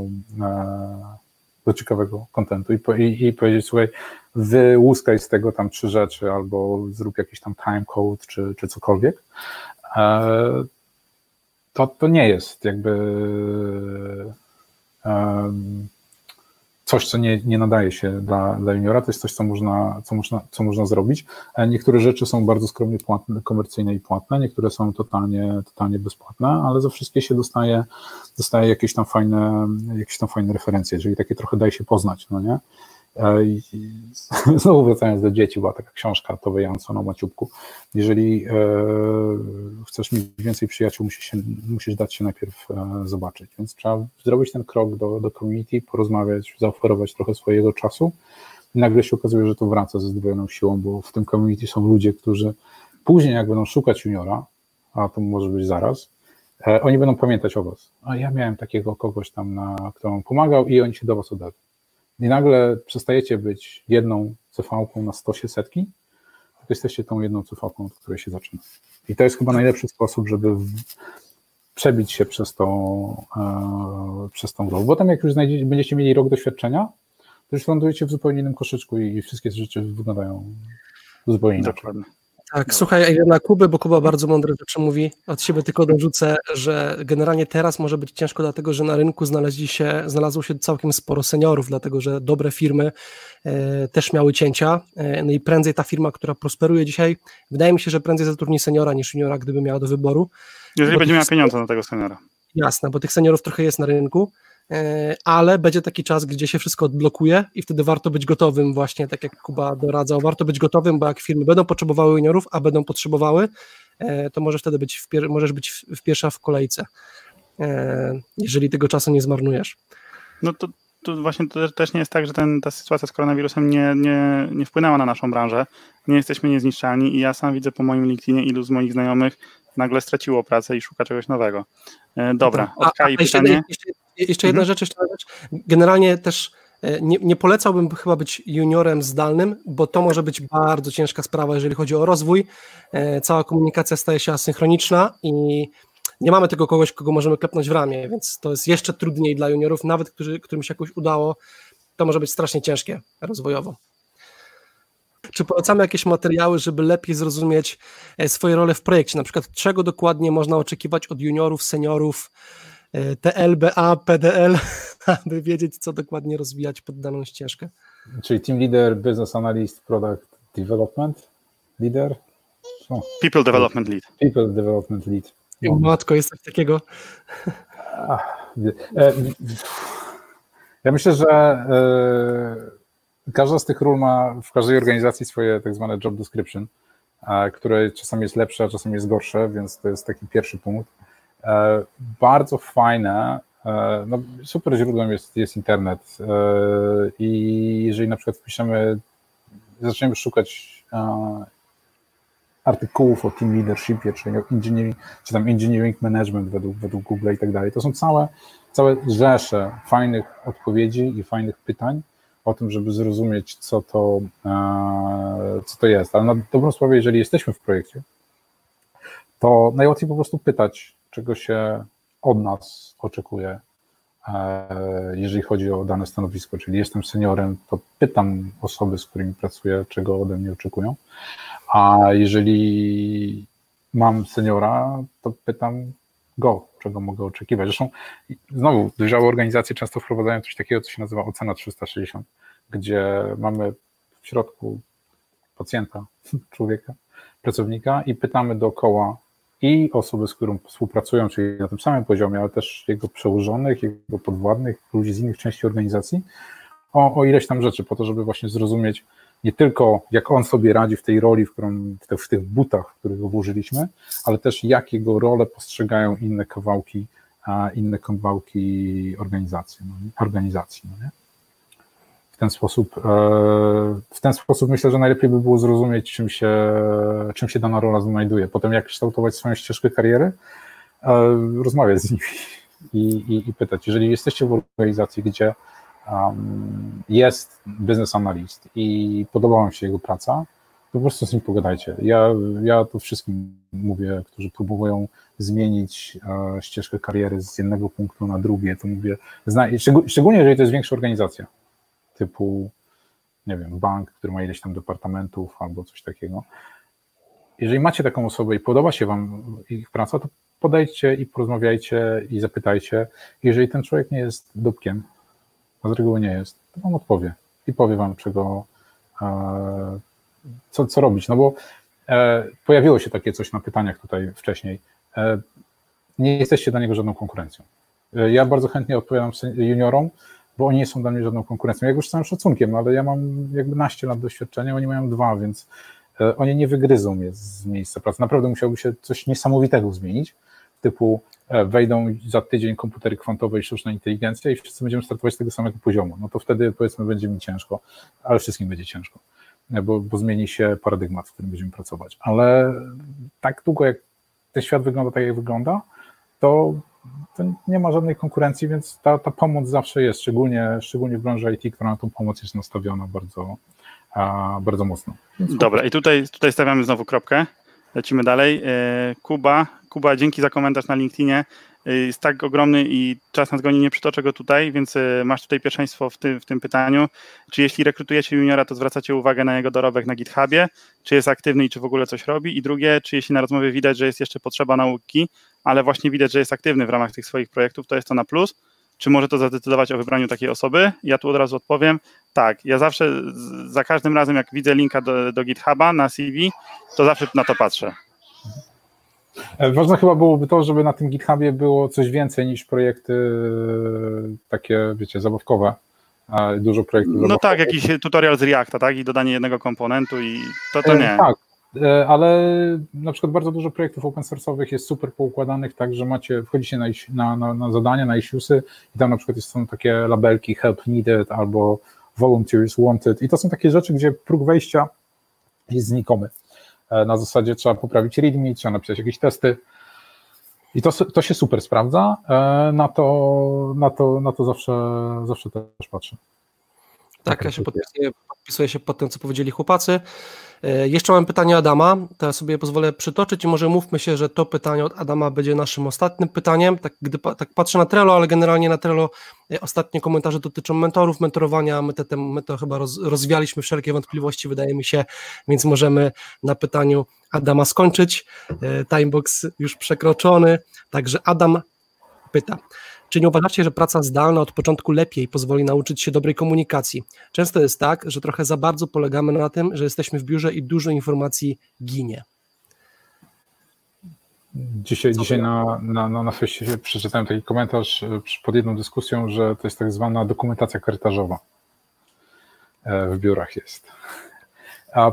do ciekawego contentu i, i, i powiedzieć: słuchaj, wyłuskaj z tego tam trzy rzeczy, albo zrób jakiś tam timecode, czy, czy cokolwiek, to, to nie jest jakby coś, co nie, nie nadaje się dla, dla juniora, to jest coś, co można, co, można, co można zrobić. Niektóre rzeczy są bardzo skromnie płatne, komercyjne i płatne, niektóre są totalnie, totalnie bezpłatne, ale za wszystkie się dostaje, dostaje jakieś tam fajne, jakieś tam fajne referencje, czyli takie trochę daje się poznać, no nie? I znowu wracając do dzieci, była taka książka Tove Jansson o Maciubku. Jeżeli e, chcesz mieć więcej przyjaciół, musisz, się, musisz dać się najpierw e, zobaczyć, więc trzeba zrobić ten krok do, do community, porozmawiać, zaoferować trochę swojego czasu i nagle się okazuje, że to wraca ze zdwojoną siłą, bo w tym community są ludzie, którzy później jak będą szukać juniora, a to może być zaraz, oni będą pamiętać o was. A ja miałem takiego kogoś tam, na, kto wam pomagał i oni się do was odezwą. I nagle przestajecie być jedną C V-ką na stosie setki, to jesteście tą jedną C V-ką, od której się zaczyna. I to jest chyba najlepszy sposób, żeby w, przebić się przez tą, e, przez tą grę. Potem jak już znajdziecie, będziecie mieli rok doświadczenia, to już lądujecie w zupełnie innym koszyczku i wszystkie rzeczy wyglądają zupełnie inaczej. Dokładnie. Tak, słuchaj, na Kuby, bo Kuba bardzo mądre rzeczy mówi. Od siebie tylko dorzucę, że generalnie teraz może być ciężko, dlatego że na rynku znaleźli się, znalazło się całkiem sporo seniorów, dlatego że dobre firmy e, też miały cięcia. E, no i prędzej ta firma, która prosperuje dzisiaj, wydaje mi się, że prędzej zatrudni seniora niż juniora, gdyby miała do wyboru. Jeżeli bo będzie tych, miała pieniądze na tego seniora. Jasne, bo tych seniorów trochę jest na rynku, ale będzie taki czas, gdzie się wszystko odblokuje i wtedy warto być gotowym właśnie, tak jak Kuba doradzał, warto być gotowym, bo jak firmy będą potrzebowały juniorów, a będą potrzebowały, to możesz wtedy być w pier- możesz być w, w pierwsza w kolejce, jeżeli tego czasu nie zmarnujesz. No to, to właśnie to też nie jest tak, że ten, ta sytuacja z koronawirusem nie, nie, nie wpłynęła na naszą branżę, nie jesteśmy niezniszczalni i ja sam widzę po moim LinkedInie, ilu z moich znajomych nagle straciło pracę i szuka czegoś nowego. Dobra, od Kai pytanie. Jeszcze, jeszcze jedna mhm. rzecz, jeszcze jedna rzecz. Generalnie też nie, nie polecałbym chyba być juniorem zdalnym, bo to może być bardzo ciężka sprawa, jeżeli chodzi o rozwój. Cała komunikacja staje się asynchroniczna i nie mamy tego kogoś, kogo możemy klepnąć w ramię, więc to jest jeszcze trudniej dla juniorów, nawet którzy, którym się jakoś udało, to może być strasznie ciężkie rozwojowo. Czy polecamy jakieś materiały, żeby lepiej zrozumieć swoje role w projekcie? Na przykład czego dokładnie można oczekiwać od juniorów, seniorów, T L, B A, P D L, aby wiedzieć, co dokładnie rozwijać pod daną ścieżkę? Czyli team leader, business analyst, product development leader? Oh. People development lead. People development lead. No. Matko, jest coś takiego. Ja myślę, że każda z tych ról ma w każdej organizacji swoje tak zwane job description, które czasami jest lepsze, a czasami jest gorsze, więc to jest taki pierwszy punkt. Bardzo fajne, no super źródłem jest, jest internet i jeżeli na przykład wpiszemy, zaczniemy szukać artykułów o team leadershipie, czy engineering, czy tam engineering management według, według Google i tak dalej, to są całe, całe rzesze fajnych odpowiedzi i fajnych pytań o tym, żeby zrozumieć, co to, co to jest. Ale na dobrą sprawę, jeżeli jesteśmy w projekcie, to najłatwiej po prostu pytać, czego się od nas oczekuje, jeżeli chodzi o dane stanowisko, czyli jestem seniorem, to pytam osoby, z którymi pracuję, czego ode mnie oczekują, a jeżeli mam seniora, to pytam go, czego mogę oczekiwać. Zresztą znowu dojrzałe organizacje często wprowadzają coś takiego, co się nazywa ocena trzysta sześćdziesiąt, gdzie mamy w środku pacjenta, człowieka, pracownika i pytamy dookoła i osoby, z którą współpracują, czyli na tym samym poziomie, ale też jego przełożonych, jego podwładnych, ludzi z innych części organizacji, o, o ileś tam rzeczy, po to, żeby właśnie zrozumieć nie tylko, jak on sobie radzi w tej roli, w, którą, w, te, w tych butach, w których go włożyliśmy, ale też jak jego rolę postrzegają inne kawałki, a inne kawałki organizacji. No, organizacji no nie? W ten sposób, w ten sposób myślę, że najlepiej by było zrozumieć, czym się, czym się dana rola znajduje. Potem jak kształtować swoją ścieżkę kariery, rozmawiać z nimi i, i, i pytać. Jeżeli jesteście w organizacji, gdzie um, jest business analyst i podoba wam się jego praca, to po prostu z nim pogadajcie. Ja, ja to wszystkim mówię, którzy próbują zmienić uh, ścieżkę kariery z jednego punktu na drugie, to mówię, zna, szczególnie jeżeli to jest większa organizacja, typu, nie wiem, bank, który ma ileś tam departamentów albo coś takiego. Jeżeli macie taką osobę i podoba się wam ich praca, to podejdźcie i porozmawiajcie i zapytajcie. Jeżeli ten człowiek nie jest dupkiem, a z reguły nie jest, to wam odpowie i powie wam, czego, co, co robić. No bo pojawiło się takie coś na pytaniach tutaj wcześniej. Nie jesteście dla niego żadną konkurencją. Ja bardzo chętnie odpowiadam juniorom, bo oni nie są dla mnie żadną konkurencją. Jak już z całym szacunkiem, no ale ja mam jakby naście lat doświadczenia, oni mają dwa, więc oni nie wygryzą mnie z miejsca pracy. Naprawdę musiałoby się coś niesamowitego zmienić, typu wejdą za tydzień komputery kwantowe i sztuczna inteligencja i wszyscy będziemy startować z tego samego poziomu. No to wtedy powiedzmy będzie mi ciężko, ale wszystkim będzie ciężko, bo, bo zmieni się paradygmat, w którym będziemy pracować. Ale tak długo jak ten świat wygląda tak, jak wygląda, to, to nie ma żadnej konkurencji, więc ta, ta pomoc zawsze jest, szczególnie, szczególnie w branży I T, która na tą pomoc jest nastawiona bardzo, bardzo mocno. Więc dobra, i tutaj, tutaj stawiamy znowu kropkę. Lecimy dalej. Kuba, Kuba, dzięki za komentarz na LinkedInie. Jest tak ogromny i czas nas goni, nie przytoczę go tutaj, więc masz tutaj pierwszeństwo w tym, w tym pytaniu. Czy jeśli rekrutujecie juniora, to zwracacie uwagę na jego dorobek na GitHubie? Czy jest aktywny i czy w ogóle coś robi? I drugie, czy jeśli na rozmowie widać, że jest jeszcze potrzeba nauki, ale właśnie widać, że jest aktywny w ramach tych swoich projektów, to jest to na plus? Czy może to zadecydować o wybraniu takiej osoby? Ja tu od razu odpowiem. Tak, ja zawsze, za każdym razem jak widzę linka do, do GitHuba na C V, to zawsze na to patrzę. Ważne chyba byłoby to, żeby na tym GitHubie było coś więcej niż projekty takie, wiecie, zabawkowe. Dużo projektów No zabawkowych. tak, jakiś tutorial z Reacta, tak? I dodanie jednego komponentu i to, to nie. Tak, ale na przykład bardzo dużo projektów open source'owych jest super poukładanych, tak, że macie, wchodzicie na, na, na, na zadania, na issuesy i tam na przykład są takie labelki help needed albo volunteers wanted i to są takie rzeczy, gdzie próg wejścia jest znikomy. Na zasadzie trzeba poprawić readme, trzeba napisać jakieś testy i to, to się super sprawdza, na to, na to, na to zawsze, zawsze też patrzę. Tak, ja się podpisuję, podpisuję się pod tym, co powiedzieli chłopacy. Jeszcze mam pytanie Adama, to ja sobie pozwolę przytoczyć i może mówmy się, że to pytanie od Adama będzie naszym ostatnim pytaniem. Tak, gdy tak patrzę na Trello, ale generalnie na Trello ostatnie komentarze dotyczą mentorów, mentorowania, my, te, my to chyba roz, rozwialiśmy wszelkie wątpliwości, wydaje mi się, więc możemy na pytaniu Adama skończyć. Timebox już przekroczony, także Adam pyta. Czy nie uważacie, że praca zdalna od początku lepiej pozwoli nauczyć się dobrej komunikacji? Często jest tak, że trochę za bardzo polegamy na tym, że jesteśmy w biurze i dużo informacji ginie. Dzisiaj, dzisiaj na, na, na, na Facebooku przeczytałem taki komentarz pod jedną dyskusją, że to jest tak zwana dokumentacja korytarzowa w biurach jest. A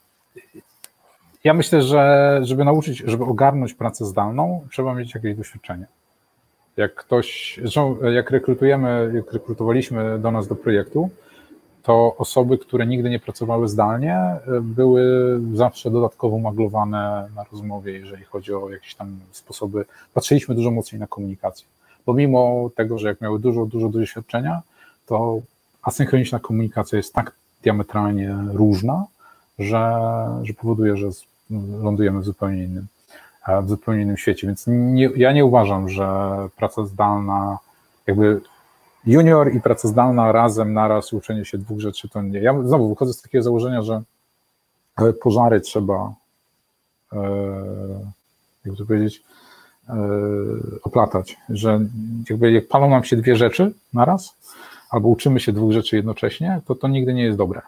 ja myślę, że żeby nauczyć, żeby ogarnąć pracę zdalną, trzeba mieć jakieś doświadczenie. Jak ktoś, zresztą jak rekrutujemy, jak rekrutowaliśmy do nas do projektu, to osoby, które nigdy nie pracowały zdalnie, były zawsze dodatkowo maglowane na rozmowie, jeżeli chodzi o jakieś tam sposoby. Patrzyliśmy dużo mocniej na komunikację, bo mimo tego, że jak miały dużo, dużo doświadczenia, to asynchroniczna komunikacja jest tak diametralnie różna, że, że powoduje, że lądujemy w zupełnie innym w zupełnie innym świecie, więc nie, ja nie uważam, że praca zdalna, jakby junior i praca zdalna razem, naraz, uczenie się dwóch rzeczy, to nie. Ja znowu wychodzę z takiego założenia, że pożary trzeba, jak to powiedzieć, oplatać, że jakby jak palą nam się dwie rzeczy naraz, albo uczymy się dwóch rzeczy jednocześnie, to to nigdy nie jest dobre.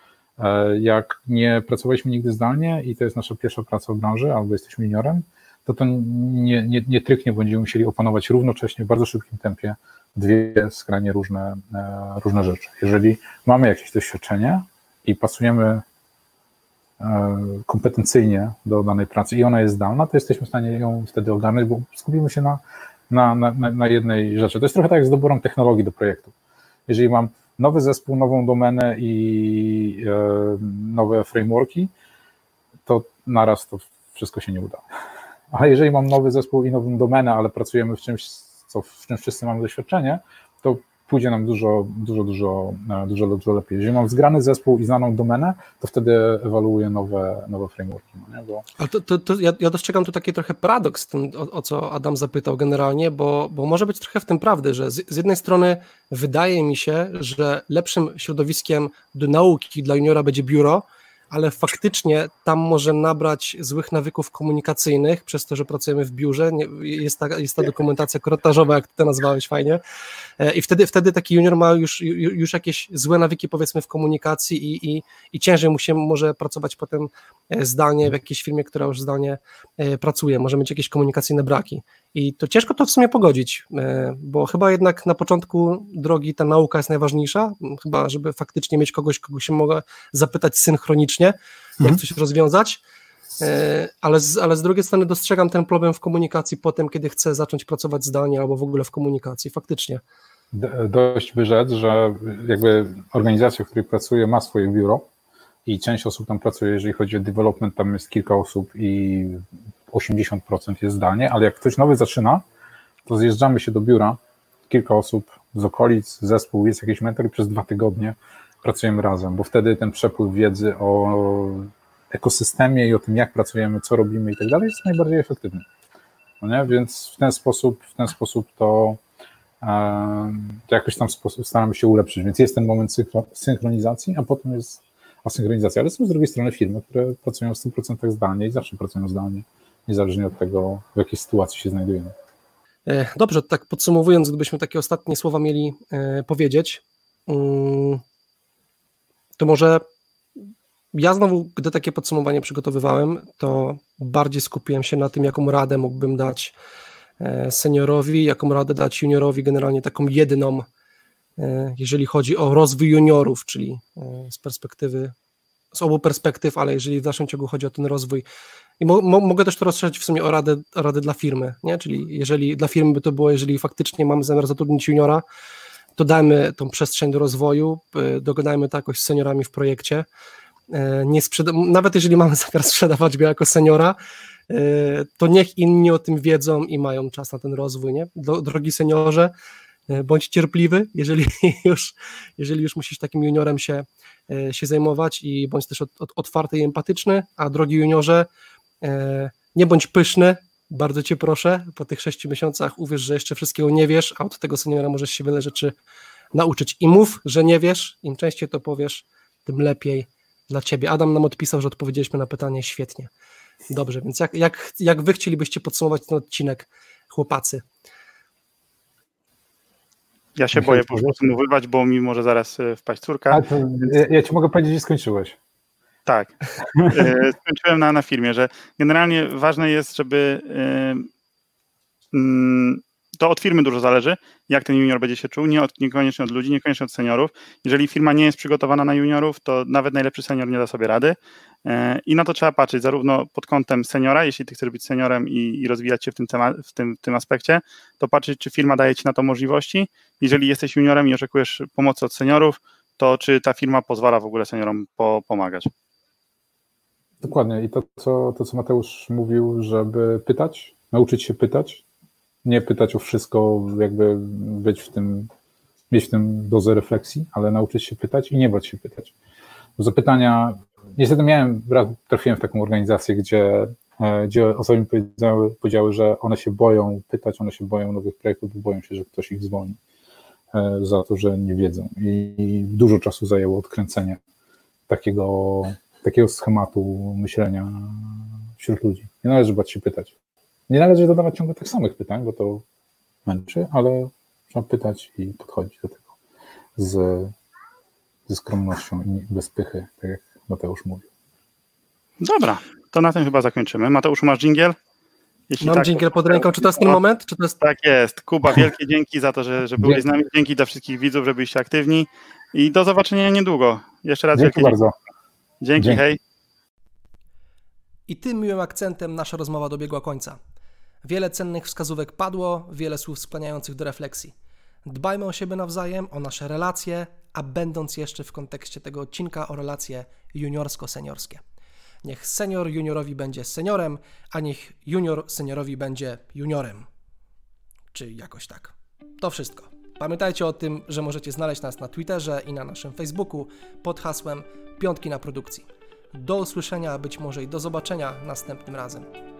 Jak nie pracowaliśmy nigdy zdalnie i to jest nasza pierwsza praca w branży, albo jesteśmy juniorem, to to nie, nie, nie tryknie, będziemy musieli opanować równocześnie w bardzo szybkim tempie dwie skrajnie różne, różne rzeczy. Jeżeli mamy jakieś doświadczenie i pasujemy kompetencyjnie do danej pracy i ona jest zdalna, to jesteśmy w stanie ją wtedy ogarnąć, bo skupimy się na, na, na, na jednej rzeczy. To jest trochę tak jak z doborem technologii do projektu. Jeżeli mam nowy zespół, nową domenę i e, nowe frameworki, to naraz to wszystko się nie uda. A jeżeli mam nowy zespół i nową domenę, ale pracujemy w czymś, co, w czym wszyscy mamy doświadczenie, to pójdzie nam dużo, dużo, dużo, dużo, dużo lepiej. Jeżeli mam zgrany zespół i znaną domenę, to wtedy ewaluuję nowe, nowe frameworki. No nie? Bo... Ale to, to, to ja, ja dostrzegam tu taki trochę paradoks, ten, o, o co Adam zapytał generalnie, bo, bo może być trochę w tym prawdy, że z, z jednej strony wydaje mi się, że lepszym środowiskiem do nauki dla juniora będzie biuro, ale faktycznie tam może nabrać złych nawyków komunikacyjnych przez to, że pracujemy w biurze, jest ta, jest ta dokumentacja korytarzowa, jak ty to nazwałeś fajnie, i wtedy, wtedy taki junior ma już, już jakieś złe nawyki powiedzmy w komunikacji i, i, i ciężej mu się może pracować potem zdalnie w jakiejś firmie, która już zdalnie pracuje, może mieć jakieś komunikacyjne braki i to ciężko to w sumie pogodzić, bo chyba jednak na początku drogi ta nauka jest najważniejsza, chyba żeby faktycznie mieć kogoś, kogo się mogę zapytać synchronicznie, jak hmm. coś rozwiązać, ale z, ale z drugiej strony dostrzegam ten problem w komunikacji potem, kiedy chcę zacząć pracować zdalnie albo w ogóle w komunikacji, faktycznie. Dość by rzec, że jakby organizacja, w której pracuję, ma swoje biuro i część osób tam pracuje, jeżeli chodzi o development, tam jest kilka osób i osiemdziesiąt procent jest zdalnie, ale jak ktoś nowy zaczyna, to zjeżdżamy się do biura, kilka osób z okolic, zespół, jest jakiś mentor i przez dwa tygodnie pracujemy razem, bo wtedy ten przepływ wiedzy o ekosystemie i o tym, jak pracujemy, co robimy i tak dalej, jest najbardziej efektywny. No nie? Więc w ten sposób, w ten sposób to, to jakoś tam sposób staramy się ulepszyć. Więc jest ten moment synchronizacji, a potem jest asynchronizacja. Ale są z drugiej strony firmy, które pracują w stu procentach zdalnie i zawsze pracują zdalnie, niezależnie od tego, w jakiej sytuacji się znajdujemy. Dobrze, tak podsumowując, gdybyśmy takie ostatnie słowa mieli powiedzieć, to może ja znowu, gdy takie podsumowanie przygotowywałem, to bardziej skupiłem się na tym, jaką radę mógłbym dać seniorowi, jaką radę dać juniorowi, generalnie taką jedną, jeżeli chodzi o rozwój juniorów, czyli z perspektywy, z obu perspektyw, ale jeżeli w dalszym ciągu chodzi o ten rozwój. I mo, mo, mogę też to rozszerzyć w sumie o radę, o radę dla firmy, nie? Czyli jeżeli dla firmy by to było, jeżeli faktycznie mamy zamiar zatrudnić juniora, to dajmy tą przestrzeń do rozwoju, dogadajmy to jakoś z seniorami w projekcie. Nie sprzeda- nawet jeżeli mamy zamiar sprzedawać go jako seniora, to niech inni o tym wiedzą i mają czas na ten rozwój, nie? Drogi seniorze, bądź cierpliwy, jeżeli już, jeżeli już musisz takim juniorem się, się zajmować i bądź też otwarty i empatyczny, a drogi juniorze, nie bądź pyszny, bardzo cię proszę, po tych sześciu miesiącach uwierz, że jeszcze wszystkiego nie wiesz, a od tego seniora możesz się wiele rzeczy nauczyć i mów, że nie wiesz, im częściej to powiesz, tym lepiej dla ciebie. Adam nam odpisał, że odpowiedzieliśmy na pytanie świetnie. Dobrze, więc jak, jak, jak wy chcielibyście podsumować ten odcinek, chłopacy? Ja się boję podsumowywać, bo mi może zaraz wpaść córka. A to, ja, ja ci mogę powiedzieć, że skończyłeś. Tak. Skończyłem na, na firmie, że generalnie ważne jest, żeby to od firmy dużo zależy, jak ten junior będzie się czuł, nie od, niekoniecznie od ludzi, niekoniecznie od seniorów. Jeżeli firma nie jest przygotowana na juniorów, to nawet najlepszy senior nie da sobie rady i na to trzeba patrzeć zarówno pod kątem seniora, jeśli ty chcesz być seniorem i, i rozwijać się w tym, tema, w, tym, w tym aspekcie, to patrzeć, czy firma daje ci na to możliwości. Jeżeli jesteś juniorem i oczekujesz pomocy od seniorów, to czy ta firma pozwala w ogóle seniorom po, pomagać. Dokładnie i to co, to, co Mateusz mówił, żeby pytać, nauczyć się pytać, nie pytać o wszystko, jakby być w tym, mieć w tym dozę refleksji, ale nauczyć się pytać i nie bać się pytać. Do zapytania, niestety miałem, trafiłem w taką organizację, gdzie, gdzie osoby mi powiedziały, powiedziały, że one się boją pytać, one się boją nowych projektów, bo boją się, że ktoś ich zwolni za to, że nie wiedzą i dużo czasu zajęło odkręcenie takiego, takiego schematu myślenia wśród ludzi. Nie należy bać się pytać. Nie należy zadawać ciągle tych samych pytań, bo to męczy, ale trzeba pytać i podchodzić do tego z, ze skromnością i bez pychy, tak jak Mateusz mówił. Dobra, to na tym chyba zakończymy. Mateusz, masz dżingiel? Jeśli Mam tak, dżingiel to... pod ręką, czy to jest ten moment? Czy to jest... Tak jest. Kuba, wielkie dzięki za to, że, że byłeś z nami. Dzięki dla wszystkich widzów, że byliście aktywni i do zobaczenia niedługo. Jeszcze raz dzięki wielkie bardzo. Dzięki, dzięki, hej. I tym miłym akcentem nasza rozmowa dobiegła końca. Wiele cennych wskazówek padło, wiele słów skłaniających do refleksji. Dbajmy o siebie nawzajem, o nasze relacje, a będąc jeszcze w kontekście tego odcinka o relacje juniorsko-seniorskie. Niech senior juniorowi będzie seniorem, a niech junior seniorowi będzie juniorem. Czy jakoś tak. To wszystko. Pamiętajcie o tym, że możecie znaleźć nas na Twitterze i na naszym Facebooku pod hasłem Piątki na produkcji. Do usłyszenia, a być może i do zobaczenia następnym razem.